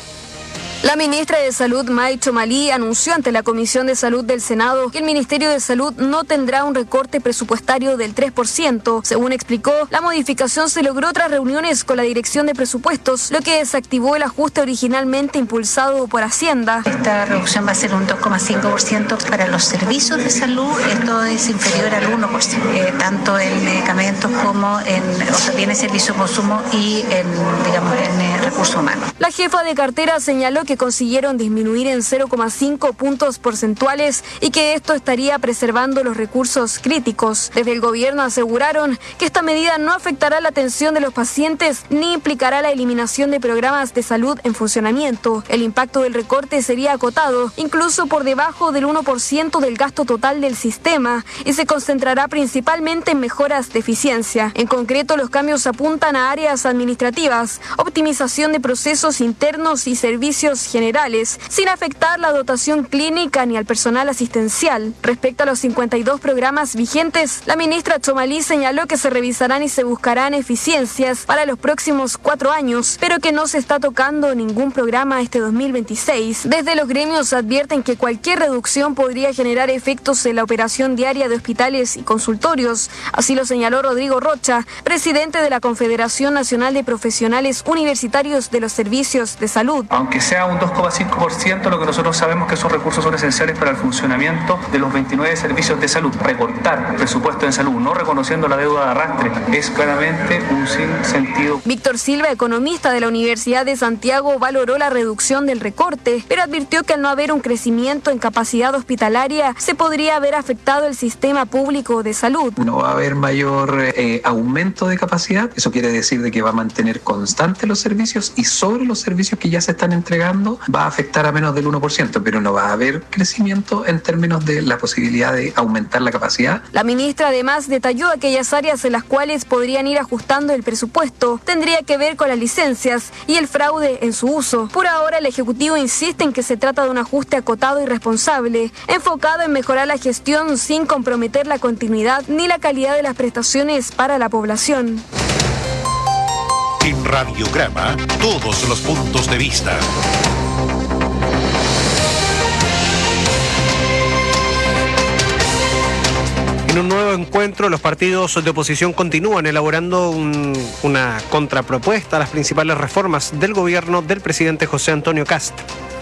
La ministra de Salud, Mike Chomalí, anunció ante la Comisión de Salud del Senado que el Ministerio de Salud no tendrá un recorte presupuestario del tres por ciento. Según explicó, la modificación se logró tras reuniones con la Dirección de Presupuestos, lo que desactivó el ajuste originalmente impulsado por Hacienda. Esta reducción va a ser un dos coma cinco por ciento para los servicios de salud. Esto es inferior al uno por ciento, eh, tanto en medicamentos como en, o sea, bienes, servicios, consumo y en, digamos, en eh, recursos humanos. La jefa de cartera señaló que que consiguieron disminuir en cero coma cinco puntos porcentuales y que esto estaría preservando los recursos críticos. Desde el gobierno aseguraron que esta medida no afectará la atención de los pacientes ni implicará la eliminación de programas de salud en funcionamiento. El impacto del recorte sería acotado, incluso por debajo del uno por ciento del gasto total del sistema, y se concentrará principalmente en mejoras de eficiencia. En concreto, los cambios apuntan a áreas administrativas, optimización de procesos internos y servicios generales, sin afectar la dotación clínica ni al personal asistencial. Respecto a los cincuenta y dos programas vigentes, la ministra Chomalí señaló que se revisarán y se buscarán eficiencias para los próximos cuatro años, pero que no se está tocando ningún programa este dos mil veintiséis. Desde los gremios advierten que cualquier reducción podría generar efectos en la operación diaria de hospitales y consultorios. Así lo señaló Rodrigo Rocha, presidente de la Confederación Nacional de Profesionales Universitarios de los Servicios de Salud. Aunque sea un dos coma cinco por ciento, lo que nosotros sabemos que esos recursos son esenciales para el funcionamiento de los veintinueve servicios de salud. Recortar el presupuesto en salud, no reconociendo la deuda de arrastre, es claramente un sinsentido. Víctor Silva, economista de la Universidad de Santiago, valoró la reducción del recorte, pero advirtió que al no haber un crecimiento en capacidad hospitalaria, se podría haber afectado el sistema público de salud. No va a haber mayor eh, aumento de capacidad, eso quiere decir de que va a mantener constantes los servicios, y sobre los servicios que ya se están entregando va a afectar a menos del uno por ciento, pero no va a haber crecimiento en términos de la posibilidad de aumentar la capacidad. La ministra además detalló aquellas áreas en las cuales podrían ir ajustando el presupuesto. Tendría que ver con las licencias y el fraude en su uso. Por ahora, el Ejecutivo insiste en que se trata de un ajuste acotado y responsable, enfocado en mejorar la gestión sin comprometer la continuidad ni la calidad de las prestaciones para la población. En Radiograma, todos los puntos de vista. En un nuevo encuentro, los partidos de oposición continúan elaborando un, una contrapropuesta a las principales reformas del gobierno del presidente José Antonio Kast.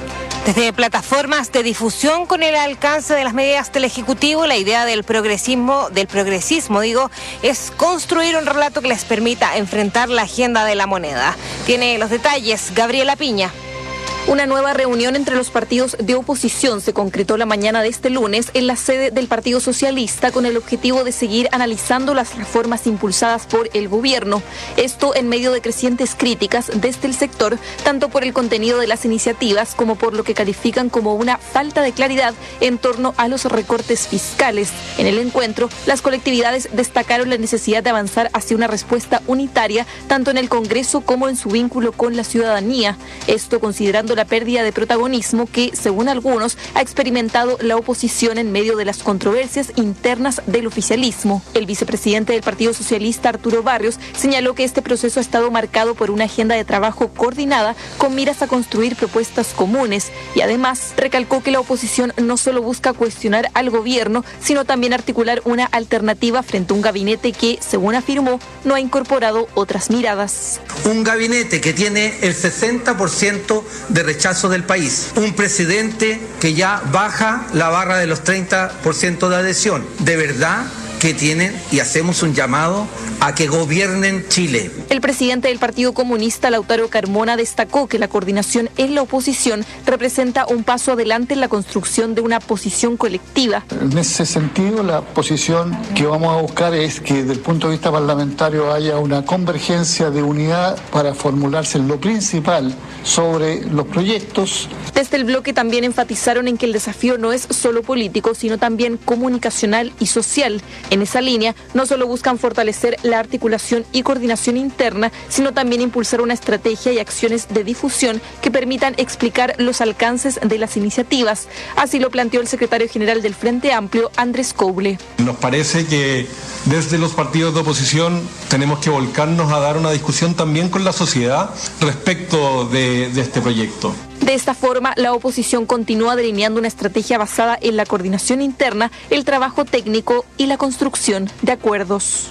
Desde plataformas de difusión con el alcance de las medidas del Ejecutivo, la idea del progresismo, del progresismo, digo, es construir un relato que les permita enfrentar la agenda de la moneda. Tiene los detalles Gabriela Piña. Una nueva reunión entre los partidos de oposición se concretó la mañana de este lunes en la sede del Partido Socialista con el objetivo de seguir analizando las reformas impulsadas por el gobierno. Esto en medio de crecientes críticas desde el sector, tanto por el contenido de las iniciativas como por lo que califican como una falta de claridad en torno a los recortes fiscales. En el encuentro, las colectividades destacaron la necesidad de avanzar hacia una respuesta unitaria, tanto en el Congreso como en su vínculo con la ciudadanía. Esto considerando la pérdida de protagonismo que, según algunos, ha experimentado la oposición en medio de las controversias internas del oficialismo. El vicepresidente del Partido Socialista, Arturo Barrios, señaló que este proceso ha estado marcado por una agenda de trabajo coordinada con miras a construir propuestas comunes y además recalcó que la oposición no solo busca cuestionar al gobierno, sino también articular una alternativa frente a un gabinete que, según afirmó, no ha incorporado otras miradas. Un gabinete que tiene el sesenta por ciento de rechazo del país. Un presidente que ya baja la barra de los treinta por ciento de adhesión. De verdad que tienen y hacemos un llamado a que gobiernen Chile. El presidente del Partido Comunista, Lautaro Carmona, destacó que la coordinación en la oposición representa un paso adelante en la construcción de una posición colectiva. En ese sentido, la posición que vamos a buscar es que desde el punto de vista parlamentario haya una convergencia de unidad para formularse lo principal sobre los proyectos. Desde el bloque también enfatizaron en que el desafío no es solo político, sino también comunicacional y social. En esa línea, no solo buscan fortalecer la articulación y coordinación interna, sino también impulsar una estrategia y acciones de difusión que permitan explicar los alcances de las iniciativas. Así lo planteó el secretario general del Frente Amplio, Andrés Couble. Nos parece que desde los partidos de oposición tenemos que volcarnos a dar una discusión también con la sociedad respecto de, de este proyecto. De esta forma, la oposición continúa delineando una estrategia basada en la coordinación interna, el trabajo técnico y la construcción de acuerdos.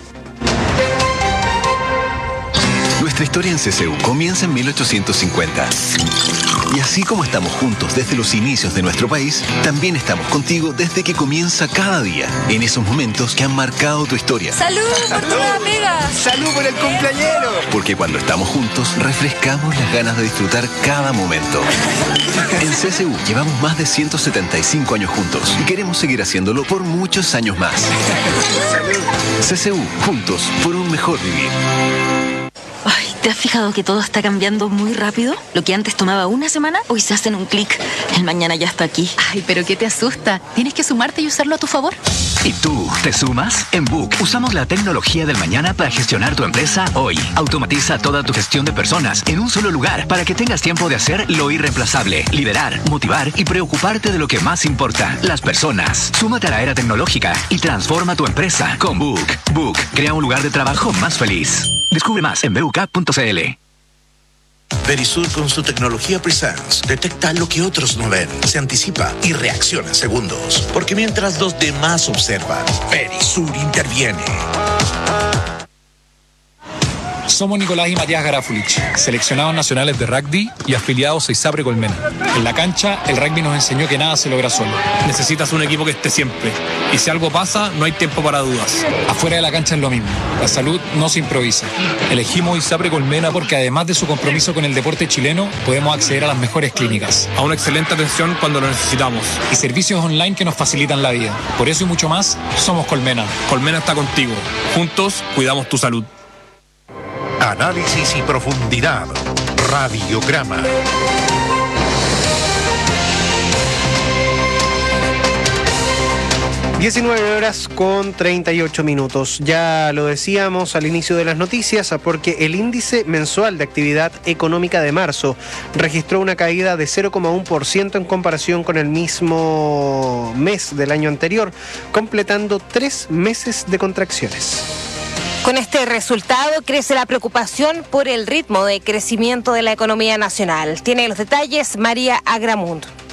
Nuestra historia en C C U comienza en mil ochocientos cincuenta. Y así como estamos juntos desde los inicios de nuestro país, también estamos contigo desde que comienza cada día, en esos momentos que han marcado tu historia. ¡Salud por tu amiga! ¡Salud por el cumpleañero! Porque cuando estamos juntos, refrescamos las ganas de disfrutar cada momento. En C C U llevamos más de ciento setenta y cinco años juntos y queremos seguir haciéndolo por muchos años más. C C U, juntos por un mejor vivir. Ay, ¿te has fijado que todo está cambiando muy rápido? Lo que antes tomaba una semana, hoy se hace en un clic. El mañana ya está aquí. Ay, pero ¿qué te asusta? Tienes que sumarte y usarlo a tu favor. ¿Y tú, te sumas? En Book usamos la tecnología del mañana para gestionar tu empresa hoy. Automatiza toda tu gestión de personas en un solo lugar para que tengas tiempo de hacer lo irreemplazable, liderar, motivar y preocuparte de lo que más importa, las personas. Súmate a la era tecnológica y transforma tu empresa con Book. Book crea un lugar de trabajo más feliz. Descubre más en b u k punto c l. Verisur con su tecnología Presence detecta lo que otros no ven, se anticipa y reacciona en segundos. Porque mientras los demás observan, Verisur interviene. Somos Nicolás y Matías Garafulich, seleccionados nacionales de rugby y afiliados a ISAPRE Colmena. En la cancha, el rugby nos enseñó que nada se logra solo. Necesitas un equipo que esté siempre. Y si algo pasa, no hay tiempo para dudas. Afuera de la cancha es lo mismo. La salud no se improvisa. Elegimos ISAPRE Colmena porque además de su compromiso con el deporte chileno, podemos acceder a las mejores clínicas, a una excelente atención cuando lo necesitamos y servicios online que nos facilitan la vida. Por eso y mucho más, somos Colmena. Colmena está contigo. Juntos, cuidamos tu salud. Análisis y profundidad. Radiograma. diecinueve horas con treinta y ocho minutos. Ya lo decíamos al inicio de las noticias, porque el índice mensual de actividad económica de marzo registró una caída de cero coma uno por ciento en comparación con el mismo mes del año anterior, completando tres meses de contracciones. Con este resultado crece la preocupación por el ritmo de crecimiento de la economía nacional. Tiene los detalles María Agramundo.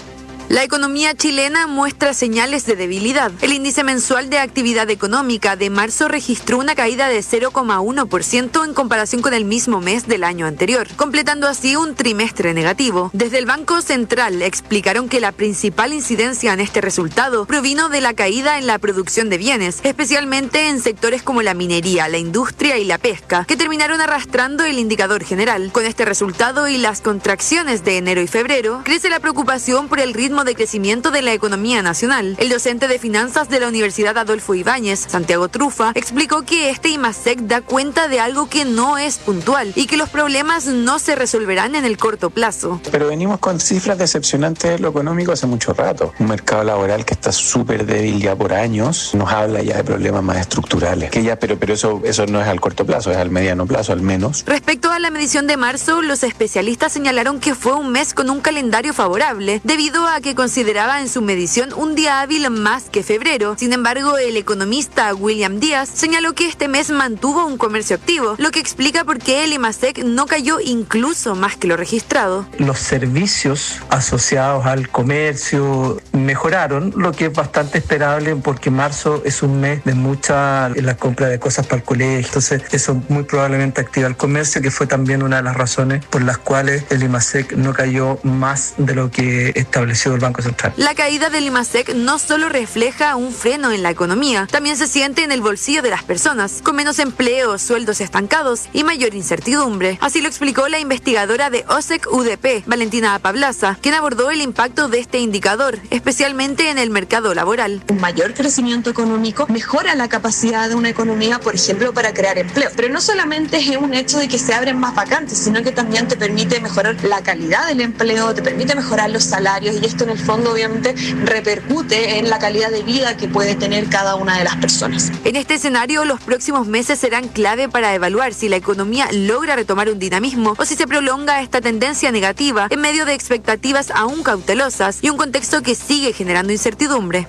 La economía chilena muestra señales de debilidad. El índice mensual de actividad económica de marzo registró una caída de cero coma uno por ciento en comparación con el mismo mes del año anterior, completando así un trimestre negativo. Desde el Banco Central explicaron que la principal incidencia en este resultado provino de la caída en la producción de bienes, especialmente en sectores como la minería, la industria y la pesca, que terminaron arrastrando el indicador general. Con este resultado y las contracciones de enero y febrero, crece la preocupación por el ritmo de crecimiento de la economía nacional. El docente de finanzas de la Universidad Adolfo Ibáñez, Santiago Trufa, explicó que este IMASEC da cuenta de algo que no es puntual y que los problemas no se resolverán en el corto plazo. Pero venimos con cifras decepcionantes de lo económico hace mucho rato. Un mercado laboral que está súper débil ya por años, nos habla ya de problemas más estructurales. Que ya, pero, pero eso, eso no es al corto plazo, es al mediano plazo al menos. Respecto a la medición de marzo, los especialistas señalaron que fue un mes con un calendario favorable, debido a que consideraba en su medición un día hábil más que febrero. Sin embargo, el economista William Díaz señaló que este mes mantuvo un comercio activo, lo que explica por qué el IMASEC no cayó incluso más que lo registrado. Los servicios asociados al comercio mejoraron, lo que es bastante esperable porque marzo es un mes de mucha la compra de cosas para el colegio, entonces eso muy probablemente activa el comercio, que fue también una de las razones por las cuales el IMASEC no cayó más de lo que estableció el Banco Central. La caída del IMASEC no solo refleja un freno en la economía, también se siente en el bolsillo de las personas, con menos empleo, sueldos estancados y mayor incertidumbre. Así lo explicó la investigadora de OSEC U D P, Valentina Pablaza, quien abordó el impacto de este indicador, especialmente en el mercado laboral. Un mayor crecimiento económico mejora la capacidad de una economía, por ejemplo, para crear empleo. Pero no solamente es un hecho de que se abren más vacantes, sino que también te permite mejorar la calidad del empleo, te permite mejorar los salarios, y esto en el fondo obviamente repercute en la calidad de vida que puede tener cada una de las personas. En este escenario, los próximos meses serán clave para evaluar si la economía logra retomar un dinamismo o si se prolonga esta tendencia negativa en medio de expectativas aún cautelosas y un contexto que sigue generando incertidumbre.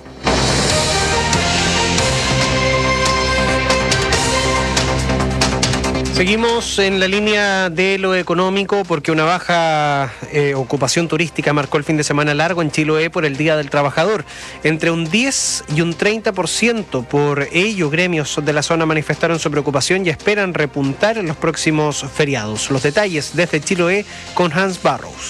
Seguimos en la línea de lo económico porque una baja eh, ocupación turística marcó el fin de semana largo en Chiloé por el Día del Trabajador. Entre un diez y un treinta por ciento. Por ello, gremios de la zona manifestaron su preocupación y esperan repuntar en los próximos feriados. Los detalles desde Chiloé con Hans Barrows.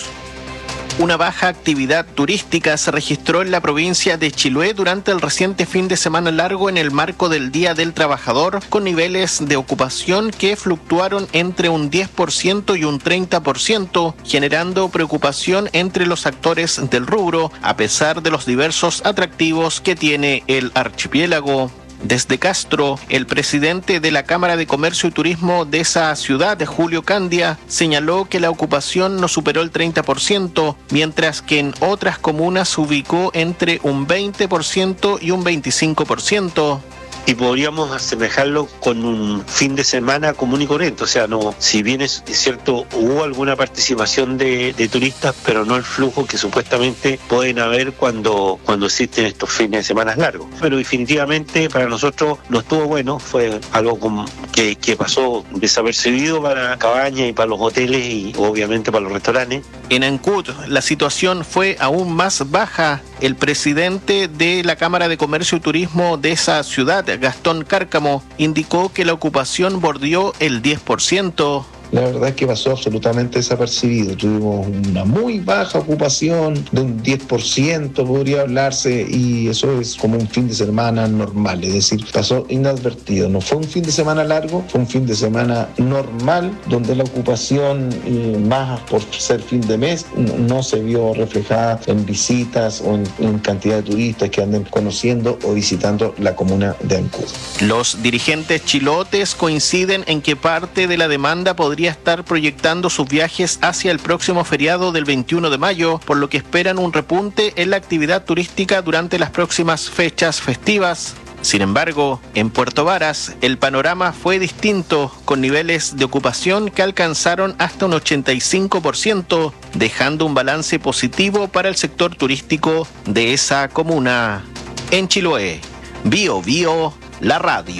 Una baja actividad turística se registró en la provincia de Chiloé durante el reciente fin de semana largo en el marco del Día del Trabajador, con niveles de ocupación que fluctuaron entre un diez por ciento y un treinta por ciento, generando preocupación entre los actores del rubro, a pesar de los diversos atractivos que tiene el archipiélago. Desde Castro, el presidente de la Cámara de Comercio y Turismo de esa ciudad, Julio Candia, señaló que la ocupación no superó el treinta por ciento, mientras que en otras comunas se ubicó entre un veinte por ciento y un veinticinco por ciento. Y podríamos asemejarlo con un fin de semana común y corriente. O sea, no, si bien es cierto, hubo alguna participación de, de turistas, pero no el flujo que supuestamente pueden haber cuando, cuando existen estos fines de semana largos. Pero definitivamente para nosotros no estuvo bueno, fue algo como que, que pasó desapercibido para cabañas y para los hoteles y obviamente para los restaurantes. En Ancud, la situación fue aún más baja. El presidente de la Cámara de Comercio y Turismo de esa ciudad, Gastón Cárcamo, indicó que la ocupación bordeó el diez por ciento. La verdad es que pasó absolutamente desapercibido. Tuvimos una muy baja ocupación, de un diez por ciento podría hablarse, y eso es como un fin de semana normal, es decir, pasó inadvertido. No fue un fin de semana largo, fue un fin de semana normal, donde la ocupación, eh, más por ser fin de mes, no se vio reflejada en visitas o en, en cantidad de turistas que anden conociendo o visitando la comuna de Ancud. Los dirigentes chilotes coinciden en que parte de la demanda podría estar proyectando sus viajes hacia el próximo feriado del veintiuno de mayo, por lo que esperan un repunte en la actividad turística durante las próximas fechas festivas. Sin embargo, en Puerto Varas, el panorama fue distinto, con niveles de ocupación que alcanzaron hasta un ochenta y cinco por ciento, dejando un balance positivo para el sector turístico de esa comuna. En Chiloé, Bio Bio, la radio.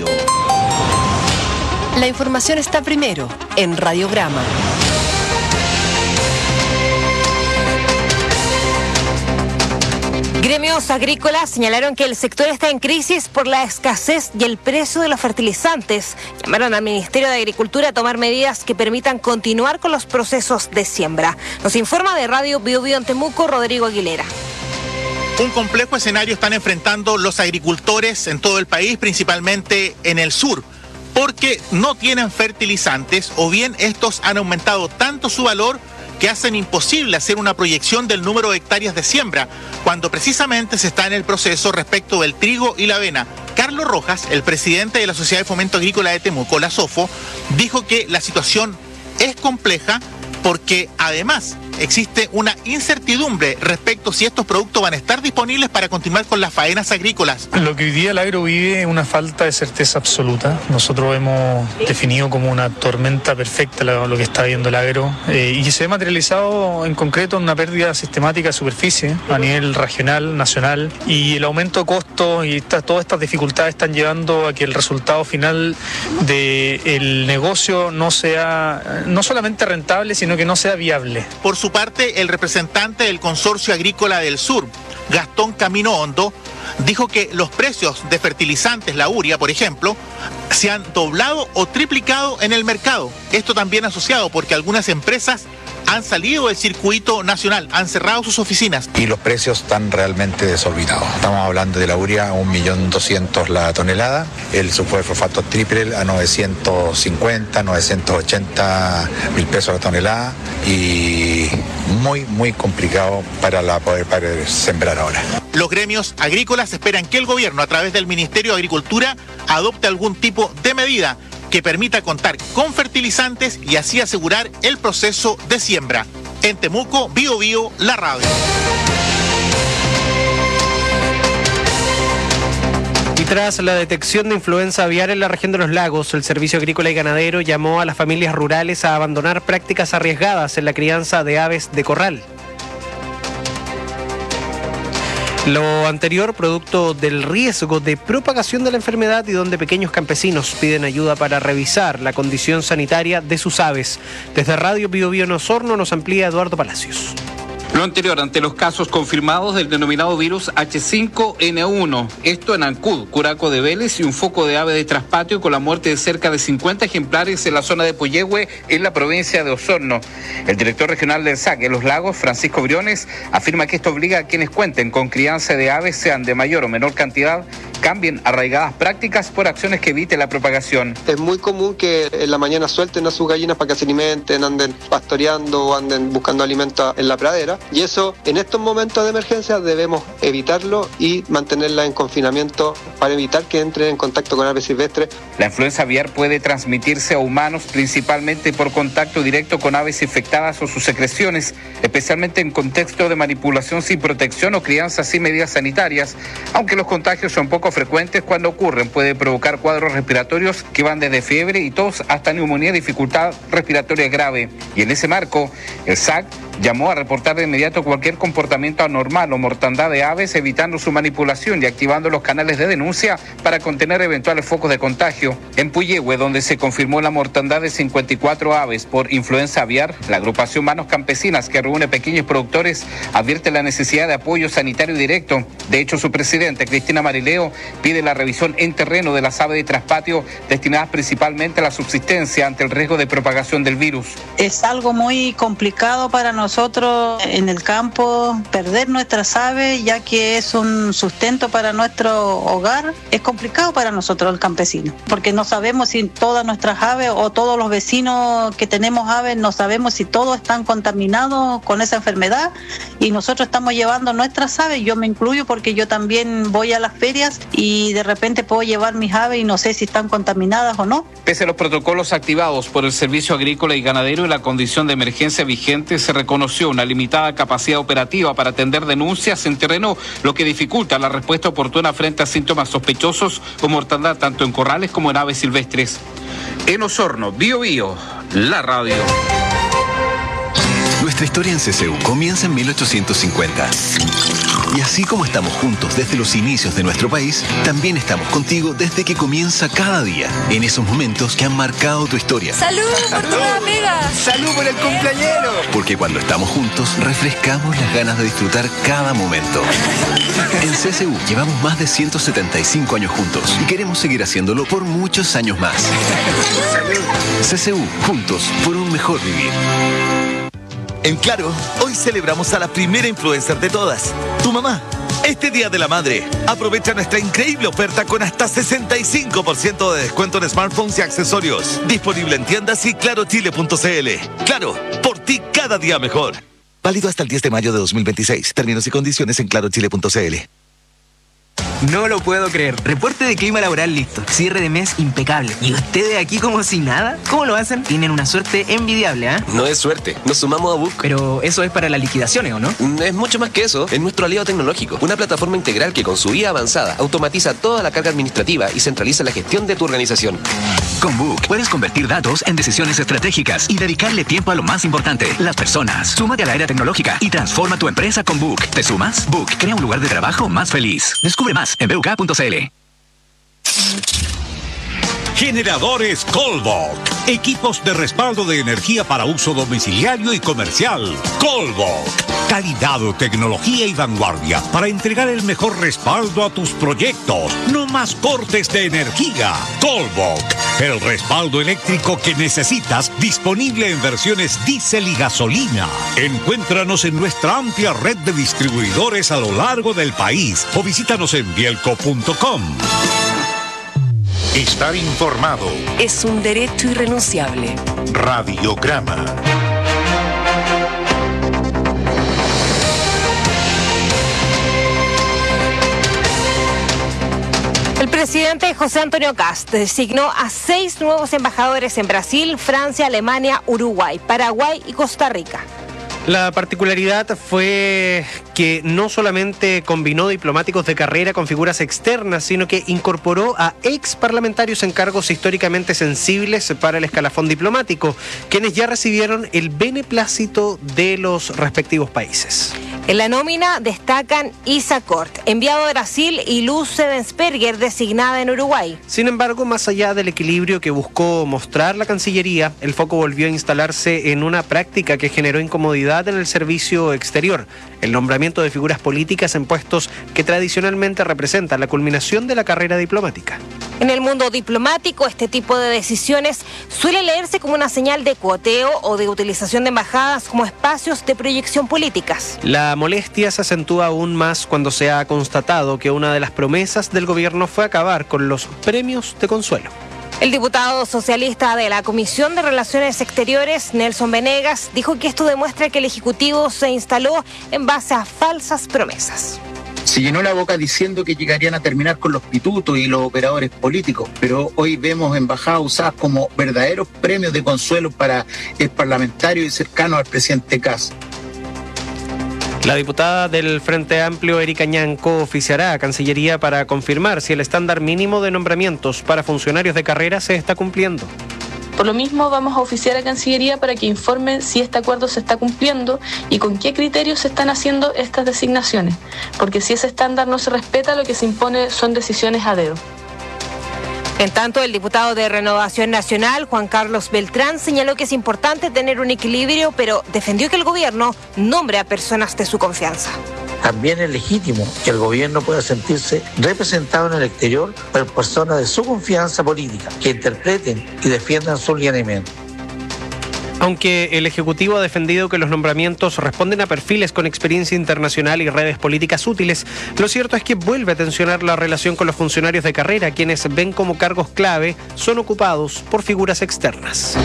La información está primero en Radiograma. Gremios agrícolas señalaron que el sector está en crisis por la escasez y el precio de los fertilizantes. Llamaron al Ministerio de Agricultura a tomar medidas que permitan continuar con los procesos de siembra. Nos informa de Radio Bio Bio en Temuco, Rodrigo Aguilera. Un complejo escenario están enfrentando los agricultores en todo el país, principalmente en el sur, porque no tienen fertilizantes o bien estos han aumentado tanto su valor que hacen imposible hacer una proyección del número de hectáreas de siembra, cuando precisamente se está en el proceso respecto del trigo y la avena. Carlos Rojas, el presidente de la Sociedad de Fomento Agrícola de Temuco, la SOFO, dijo que la situación es compleja porque además existe una incertidumbre respecto si estos productos van a estar disponibles para continuar con las faenas agrícolas. Lo que hoy día el agro vive es una falta de certeza absoluta. Nosotros hemos definido como una tormenta perfecta lo, lo que está viendo el agro eh, y se ve materializado en concreto en una pérdida sistemática de superficie a nivel regional, nacional, y el aumento de costos y esta, todas estas dificultades están llevando a que el resultado final del negocio no sea no solamente rentable, sino que no sea viable. Por su parte, el representante del Consorcio Agrícola del Sur, Gastón Camino Hondo, dijo que los precios de fertilizantes, la urea, por ejemplo, se han doblado o triplicado en el mercado. Esto también asociado porque algunas empresas han salido del circuito nacional, han cerrado sus oficinas. Y los precios están realmente desorbitados. Estamos hablando de la urea a un millón doscientos la tonelada, el sulfuro de fosfato triple a novecientos cincuenta, novecientos ochenta mil pesos la tonelada, y muy, muy complicado para, la, poder, para sembrar ahora. Los gremios agrícolas esperan que el gobierno, a través del Ministerio de Agricultura, adopte algún tipo de medida que permita contar con fertilizantes y así asegurar el proceso de siembra. En Temuco, Bio Bio, la radio. Y tras la detección de influenza aviar en la región de los lagos, el Servicio Agrícola y Ganadero llamó a las familias rurales a abandonar prácticas arriesgadas en la crianza de aves de corral. Lo anterior producto del riesgo de propagación de la enfermedad y donde pequeños campesinos piden ayuda para revisar la condición sanitaria de sus aves. Desde Radio Bio Bio en Osorno nos amplía Eduardo Palacios. Lo anterior ante los casos confirmados del denominado virus H cinco N uno, esto en Ancud, Curaco de Vélez, y un foco de ave de traspatio con la muerte de cerca de cincuenta ejemplares en la zona de Puyehue, en la provincia de Osorno. El director regional del S A C en Los Lagos, Francisco Briones, afirma que esto obliga a quienes cuenten con crianza de aves, sean de mayor o menor cantidad, cambien arraigadas prácticas por acciones que eviten la propagación. Es muy común que en la mañana suelten a sus gallinas para que se alimenten, anden pastoreando o anden buscando alimento en la pradera, y eso en estos momentos de emergencia debemos evitarlo y mantenerla en confinamiento para evitar que entren en contacto con aves silvestres. La influenza aviar puede transmitirse a humanos principalmente por contacto directo con aves infectadas o sus secreciones, especialmente en contexto de manipulación sin protección o crianza sin medidas sanitarias. Aunque los contagios son poco frecuentes, cuando ocurren puede provocar cuadros respiratorios que van desde fiebre y tos hasta neumonía y dificultad respiratoria grave. Y en ese marco, el S A C llamó a reportar de inmediato cualquier comportamiento anormal o mortandad de aves, evitando su manipulación y activando los canales de denuncia para contener eventuales focos de contagio. En Puyehue, donde se confirmó la mortandad de cincuenta y cuatro aves por influenza aviar, la agrupación Manos Campesinas, que reúne pequeños productores, advierte la necesidad de apoyo sanitario directo. De hecho, su presidente, Cristina Marileo, pide la revisión en terreno de las aves de traspatio destinadas principalmente a la subsistencia ante el riesgo de propagación del virus. Es algo muy complicado para nosotros Nosotros en el campo perder nuestras aves, ya que es un sustento para nuestro hogar, es complicado para nosotros el campesino, porque no sabemos si todas nuestras aves o todos los vecinos que tenemos aves, no sabemos si todos están contaminados con esa enfermedad, y nosotros estamos llevando nuestras aves, yo me incluyo porque yo también voy a las ferias y de repente puedo llevar mis aves y no sé si están contaminadas o no. Pese a los protocolos activados por el Servicio Agrícola y Ganadero y la condición de emergencia vigente, se reconoció una limitada capacidad operativa para atender denuncias en terreno, lo que dificulta la respuesta oportuna frente a síntomas sospechosos o mortandad tanto en corrales como en aves silvestres. En Osorno, Bio Bio, la radio. Nuestra historia en C C U comienza en mil ochocientos cincuenta. Y así como estamos juntos desde los inicios de nuestro país, también estamos contigo desde que comienza cada día, en esos momentos que han marcado tu historia. ¡Salud por toda amiga! ¡Salud por el cumpleañero! Porque cuando estamos juntos, refrescamos las ganas de disfrutar cada momento. En C C U llevamos más de ciento setenta y cinco años juntos y queremos seguir haciéndolo por muchos años más. C C U, juntos por un mejor vivir. En Claro, hoy celebramos a la primera influencer de todas, tu mamá. Este Día de la Madre, aprovecha nuestra increíble oferta con hasta sesenta y cinco por ciento de descuento en smartphones y accesorios. Disponible en tiendas y claro chile punto c l. Claro, por ti cada día mejor. Válido hasta el diez de mayo de dos mil veintiséis. Términos y condiciones en claro chile punto c l. No lo puedo creer. Reporte de clima laboral listo. Cierre de mes impecable. ¿Y ustedes aquí como si nada? ¿Cómo lo hacen? Tienen una suerte envidiable, ¿ah? ¿eh? No es suerte. Nos sumamos a Book. Pero eso es para las liquidaciones, ¿o no? Es mucho más que eso. Es nuestro aliado tecnológico. Una plataforma integral que con su I A avanzada automatiza toda la carga administrativa y centraliza la gestión de tu organización. Con Book puedes convertir datos en decisiones estratégicas y dedicarle tiempo a lo más importante, las personas. Súmate a la era tecnológica y transforma tu empresa con Book. ¿Te sumas? Book crea un lugar de trabajo más feliz. Descubre más en b u k punto c l. Generadores Colbok. Equipos de respaldo de energía para uso domiciliario y comercial. Colbok. Calidad, tecnología y vanguardia para entregar el mejor respaldo a tus proyectos. No más cortes de energía. Colbok. El respaldo eléctrico que necesitas, disponible en versiones diésel y gasolina. Encuéntranos en nuestra amplia red de distribuidores a lo largo del país o visítanos en bielco punto com. Estar informado. Es un derecho irrenunciable. Radiograma. El presidente José Antonio Kast designó a seis nuevos embajadores en Brasil, Francia, Alemania, Uruguay, Paraguay y Costa Rica. La particularidad fue que no solamente combinó diplomáticos de carrera con figuras externas, sino que incorporó a ex parlamentarios en cargos históricamente sensibles para el escalafón diplomático, quienes ya recibieron el beneplácito de los respectivos países. En la nómina destacan Isa Cort, enviado a Brasil, y Luz Sebensperger, designada en Uruguay. Sin embargo, más allá del equilibrio que buscó mostrar la Cancillería, el foco volvió a instalarse en una práctica que generó incomodidad en el servicio exterior: el nombramiento de figuras políticas en puestos que tradicionalmente representan la culminación de la carrera diplomática. En el mundo diplomático, este tipo de decisiones suele leerse como una señal de cuoteo o de utilización de embajadas como espacios de proyección políticas. La molestia se acentúa aún más cuando se ha constatado que una de las promesas del gobierno fue acabar con los premios de consuelo. El diputado socialista de la Comisión de Relaciones Exteriores, Nelson Venegas, dijo que esto demuestra que el Ejecutivo se instaló en base a falsas promesas. Se llenó la boca diciendo que llegarían a terminar con los pitutos y los operadores políticos, pero hoy vemos embajadas usadas como verdaderos premios de consuelo para el parlamentario y cercano al presidente Kast. La diputada del Frente Amplio, Erika Ñanco, oficiará a Cancillería para confirmar si el estándar mínimo de nombramientos para funcionarios de carrera se está cumpliendo. Por lo mismo, vamos a oficiar a Cancillería para que informen si este acuerdo se está cumpliendo y con qué criterios se están haciendo estas designaciones, porque si ese estándar no se respeta, lo que se impone son decisiones a dedo. En tanto, el diputado de Renovación Nacional, Juan Carlos Beltrán, señaló que es importante tener un equilibrio, pero defendió que el gobierno nombre a personas de su confianza. También es legítimo que el gobierno pueda sentirse representado en el exterior por personas de su confianza política, que interpreten y defiendan sus lineamientos. Aunque el Ejecutivo ha defendido que los nombramientos responden a perfiles con experiencia internacional y redes políticas útiles, lo cierto es que vuelve a tensionar la relación con los funcionarios de carrera, quienes ven como cargos clave son ocupados por figuras externas.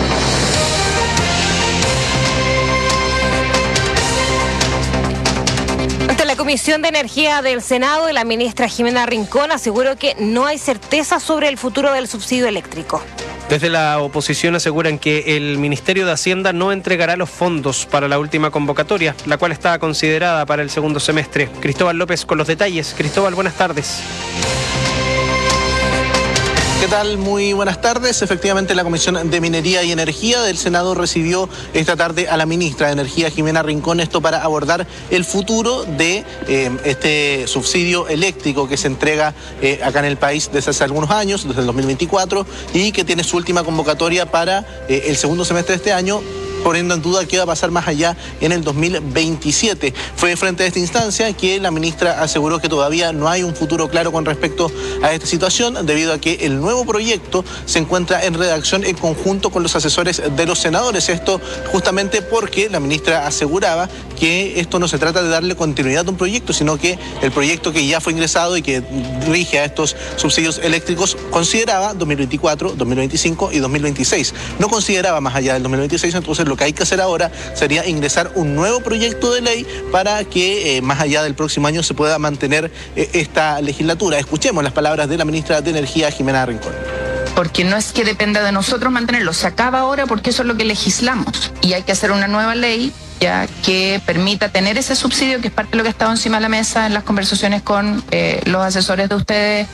Ante la Comisión de Energía del Senado, la ministra Jimena Rincón aseguró que no hay certeza sobre el futuro del subsidio eléctrico. Desde la oposición aseguran que el Ministerio de Hacienda no entregará los fondos para la última convocatoria, la cual está considerada para el segundo semestre. Cristóbal López con los detalles. Cristóbal, buenas tardes. ¿Qué tal? Muy buenas tardes. Efectivamente, la Comisión de Minería y Energía del Senado recibió esta tarde a la ministra de Energía, Jimena Rincón, esto para abordar el futuro de eh, este subsidio eléctrico que se entrega eh, acá en el país desde hace algunos años, desde el dos mil veinticuatro, y que tiene su última convocatoria para eh, el segundo semestre de este año, poniendo en duda qué va a pasar más allá en el dos mil veintisiete. Fue frente a esta instancia que la ministra aseguró que todavía no hay un futuro claro con respecto a esta situación, debido a que el nuevo proyecto se encuentra en redacción en conjunto con los asesores de los senadores. Esto justamente porque la ministra aseguraba que esto no se trata de darle continuidad a un proyecto, sino que el proyecto que ya fue ingresado y que rige a estos subsidios eléctricos consideraba dos mil veinticuatro, dos mil veinticinco y dos mil veintiséis. No consideraba más allá del dos mil veintiséis, entonces lo que hay que hacer ahora sería ingresar un nuevo proyecto de ley para que eh, más allá del próximo año se pueda mantener eh, esta legislatura. Escuchemos las palabras de la ministra de Energía, Jimena Rincón. Porque no es que dependa de nosotros mantenerlo, se acaba ahora porque eso es lo que legislamos y hay que hacer una nueva ley ya que permita tener ese subsidio, que es parte de lo que ha estado encima de la mesa en las conversaciones con eh, los asesores de ustedes.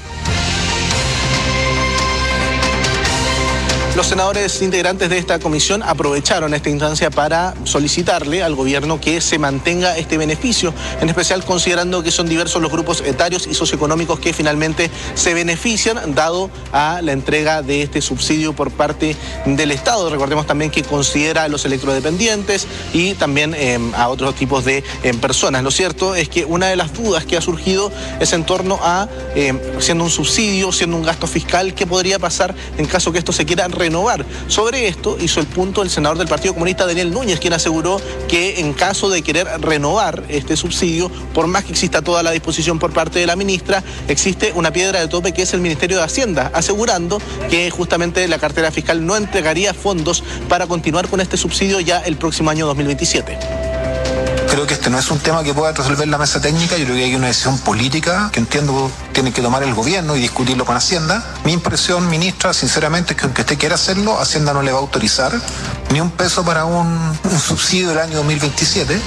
Los senadores integrantes de esta comisión aprovecharon esta instancia para solicitarle al gobierno que se mantenga este beneficio, en especial considerando que son diversos los grupos etarios y socioeconómicos que finalmente se benefician dado a la entrega de este subsidio por parte del Estado. Recordemos también que considera a los electrodependientes y también eh, a otros tipos de eh, personas. Lo cierto es que una de las dudas que ha surgido es en torno a, eh, siendo un subsidio, siendo un gasto fiscal, ¿qué podría pasar en caso que esto se quiera renovar? Sobre esto hizo el punto el senador del Partido Comunista, Daniel Núñez, quien aseguró que en caso de querer renovar este subsidio, por más que exista toda la disposición por parte de la ministra, existe una piedra de tope que es el Ministerio de Hacienda, asegurando que justamente la cartera fiscal no entregaría fondos para continuar con este subsidio ya el próximo año dos mil veintisiete. Creo que este no es un tema que pueda resolver la mesa técnica. Yo creo que hay una decisión política que entiendo tiene que tomar el gobierno y discutirlo con Hacienda. Mi impresión, ministra, sinceramente, es que aunque usted quiera hacerlo, Hacienda no le va a autorizar ni un peso para un, un subsidio del año dos mil veintisiete.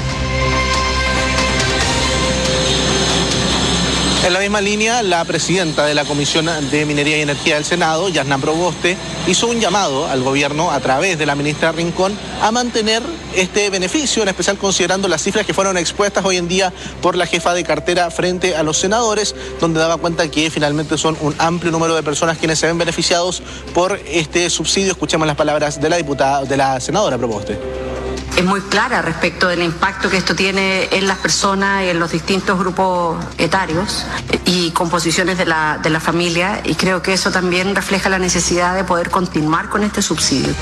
En la misma línea, la presidenta de la Comisión de Minería y Energía del Senado, Yasna Proboste, hizo un llamado al gobierno a través de la ministra Rincón a mantener este beneficio, en especial considerando las cifras que fueron expuestas hoy en día por la jefa de cartera frente a los senadores, donde daba cuenta que finalmente son un amplio número de personas quienes se ven beneficiados por este subsidio. Escuchemos las palabras de la diputada, de la senadora Proboste. Es muy clara respecto del impacto que esto tiene en las personas y en los distintos grupos etarios y composiciones de la, de la familia, y creo que eso también refleja la necesidad de poder continuar con este subsidio.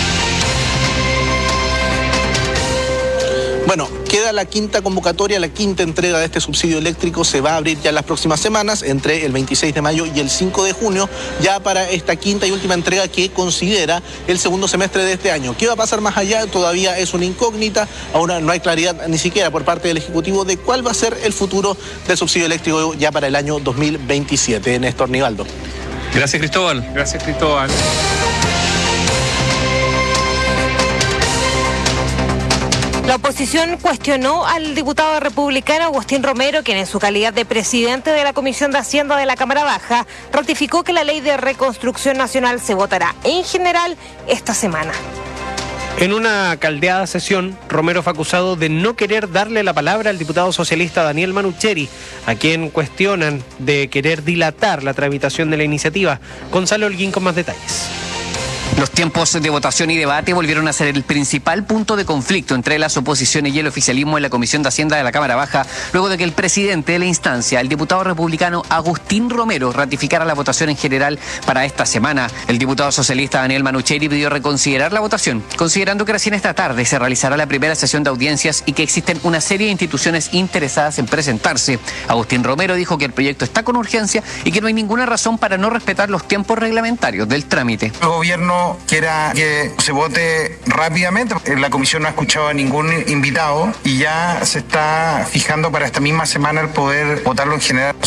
Bueno, queda la quinta convocatoria, la quinta entrega de este subsidio eléctrico se va a abrir ya en las próximas semanas, entre el veintiséis de mayo y el cinco de junio, ya para esta quinta y última entrega que considera el segundo semestre de este año. ¿Qué va a pasar más allá? Todavía es una incógnita, ahora no hay claridad ni siquiera por parte del Ejecutivo de cuál va a ser el futuro del subsidio eléctrico ya para el año dos mil veintisiete. Néstor Nivaldo. Gracias, Cristóbal. Gracias, Cristóbal. La oposición cuestionó al diputado republicano Agustín Romero, quien en su calidad de presidente de la Comisión de Hacienda de la Cámara Baja ratificó que la Ley de Reconstrucción Nacional se votará en general esta semana. En una caldeada sesión, Romero fue acusado de no querer darle la palabra al diputado socialista Daniel Manucheri, a quien cuestionan de querer dilatar la tramitación de la iniciativa. Gonzalo Holguín con más detalles. Los tiempos de votación y debate volvieron a ser el principal punto de conflicto entre las oposiciones y el oficialismo en la Comisión de Hacienda de la Cámara Baja, luego de que el presidente de la instancia, el diputado republicano Agustín Romero, ratificara la votación en general para esta semana. El diputado socialista Daniel Manucheri pidió reconsiderar la votación, considerando que recién esta tarde se realizará la primera sesión de audiencias y que existen una serie de instituciones interesadas en presentarse. Agustín Romero dijo que el proyecto está con urgencia y que no hay ninguna razón para no respetar los tiempos reglamentarios del trámite. El gobierno quiera que se vote rápidamente. La comisión no ha escuchado a ningún invitado y ya se está fijando para esta misma semana el poder votarlo en general.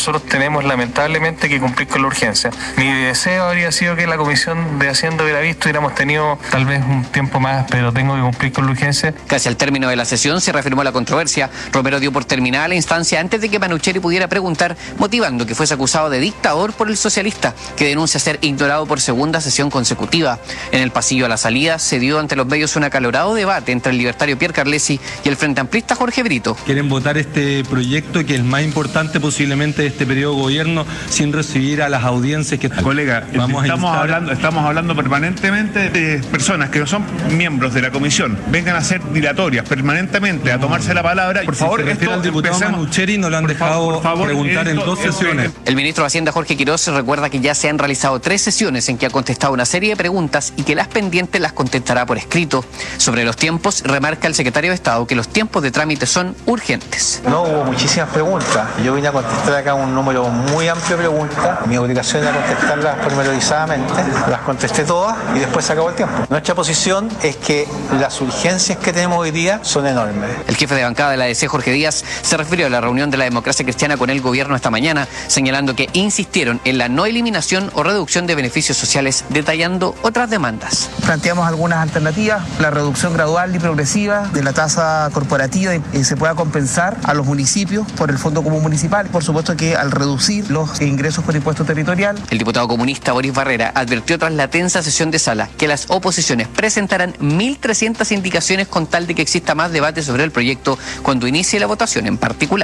Nosotros tenemos lamentablemente que cumplir con la urgencia. Mi deseo habría sido que la Comisión de Hacienda hubiera visto, hubiéramos tenido tal vez un tiempo más, pero tengo que cumplir con la urgencia. Casi al término de la sesión se reafirmó la controversia. Romero dio por terminada la instancia antes de que Manucheri pudiera preguntar, motivando que fuese acusado de dictador por el socialista, que denuncia ser ignorado por segunda sesión consecutiva. En el pasillo a la salida se dio ante los medios un acalorado debate entre el libertario Pierre Carlesi y el frente amplista Jorge Brito. Quieren votar este proyecto, que es el más importante posiblemente de este periodo de gobierno, sin recibir a las audiencias que colega vamos estamos a hablando estamos hablando permanentemente de personas que no son miembros de la comisión, vengan a ser dilatorias permanentemente, a tomarse la palabra. Por si favor, se refiere al diputado Manucheri, no lo han dejado favor, favor, preguntar esto, en dos esto, sesiones. Esto. El ministro de Hacienda Jorge Quiroz recuerda que ya se han realizado tres sesiones en que ha contestado una serie de preguntas y que las pendientes las contestará por escrito. Sobre los tiempos, remarca el secretario de Estado que los tiempos de trámite son urgentes. No hubo muchísimas preguntas. Yo vine a contestar acá un número muy amplio de preguntas. Mi obligación era contestarlas pormenorizadamente. Las contesté todas y después se acabó el tiempo. Nuestra posición es que las urgencias que tenemos hoy día son enormes. El jefe de bancada de la A D C, Jorge Díaz, se refirió a la reunión de la democracia cristiana con el gobierno esta mañana, señalando que insistieron en la no eliminación o reducción de beneficios sociales, detallando otras demandas. Planteamos algunas alternativas, la reducción gradual y progresiva de la tasa corporativa y, y se pueda compensar a los municipios por el Fondo Común Municipal. Por supuesto que al reducir los ingresos por impuesto territorial. El diputado comunista Boris Barrera advirtió tras la tensa sesión de sala que las oposiciones presentarán mil trescientas indicaciones con tal de que exista más debate sobre el proyecto cuando inicie la votación en particular.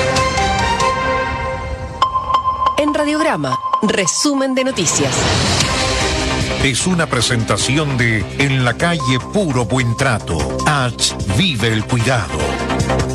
En Radiograma, resumen de noticias. Es una presentación de En la calle Puro Buen Trato. H. Vive el Cuidado.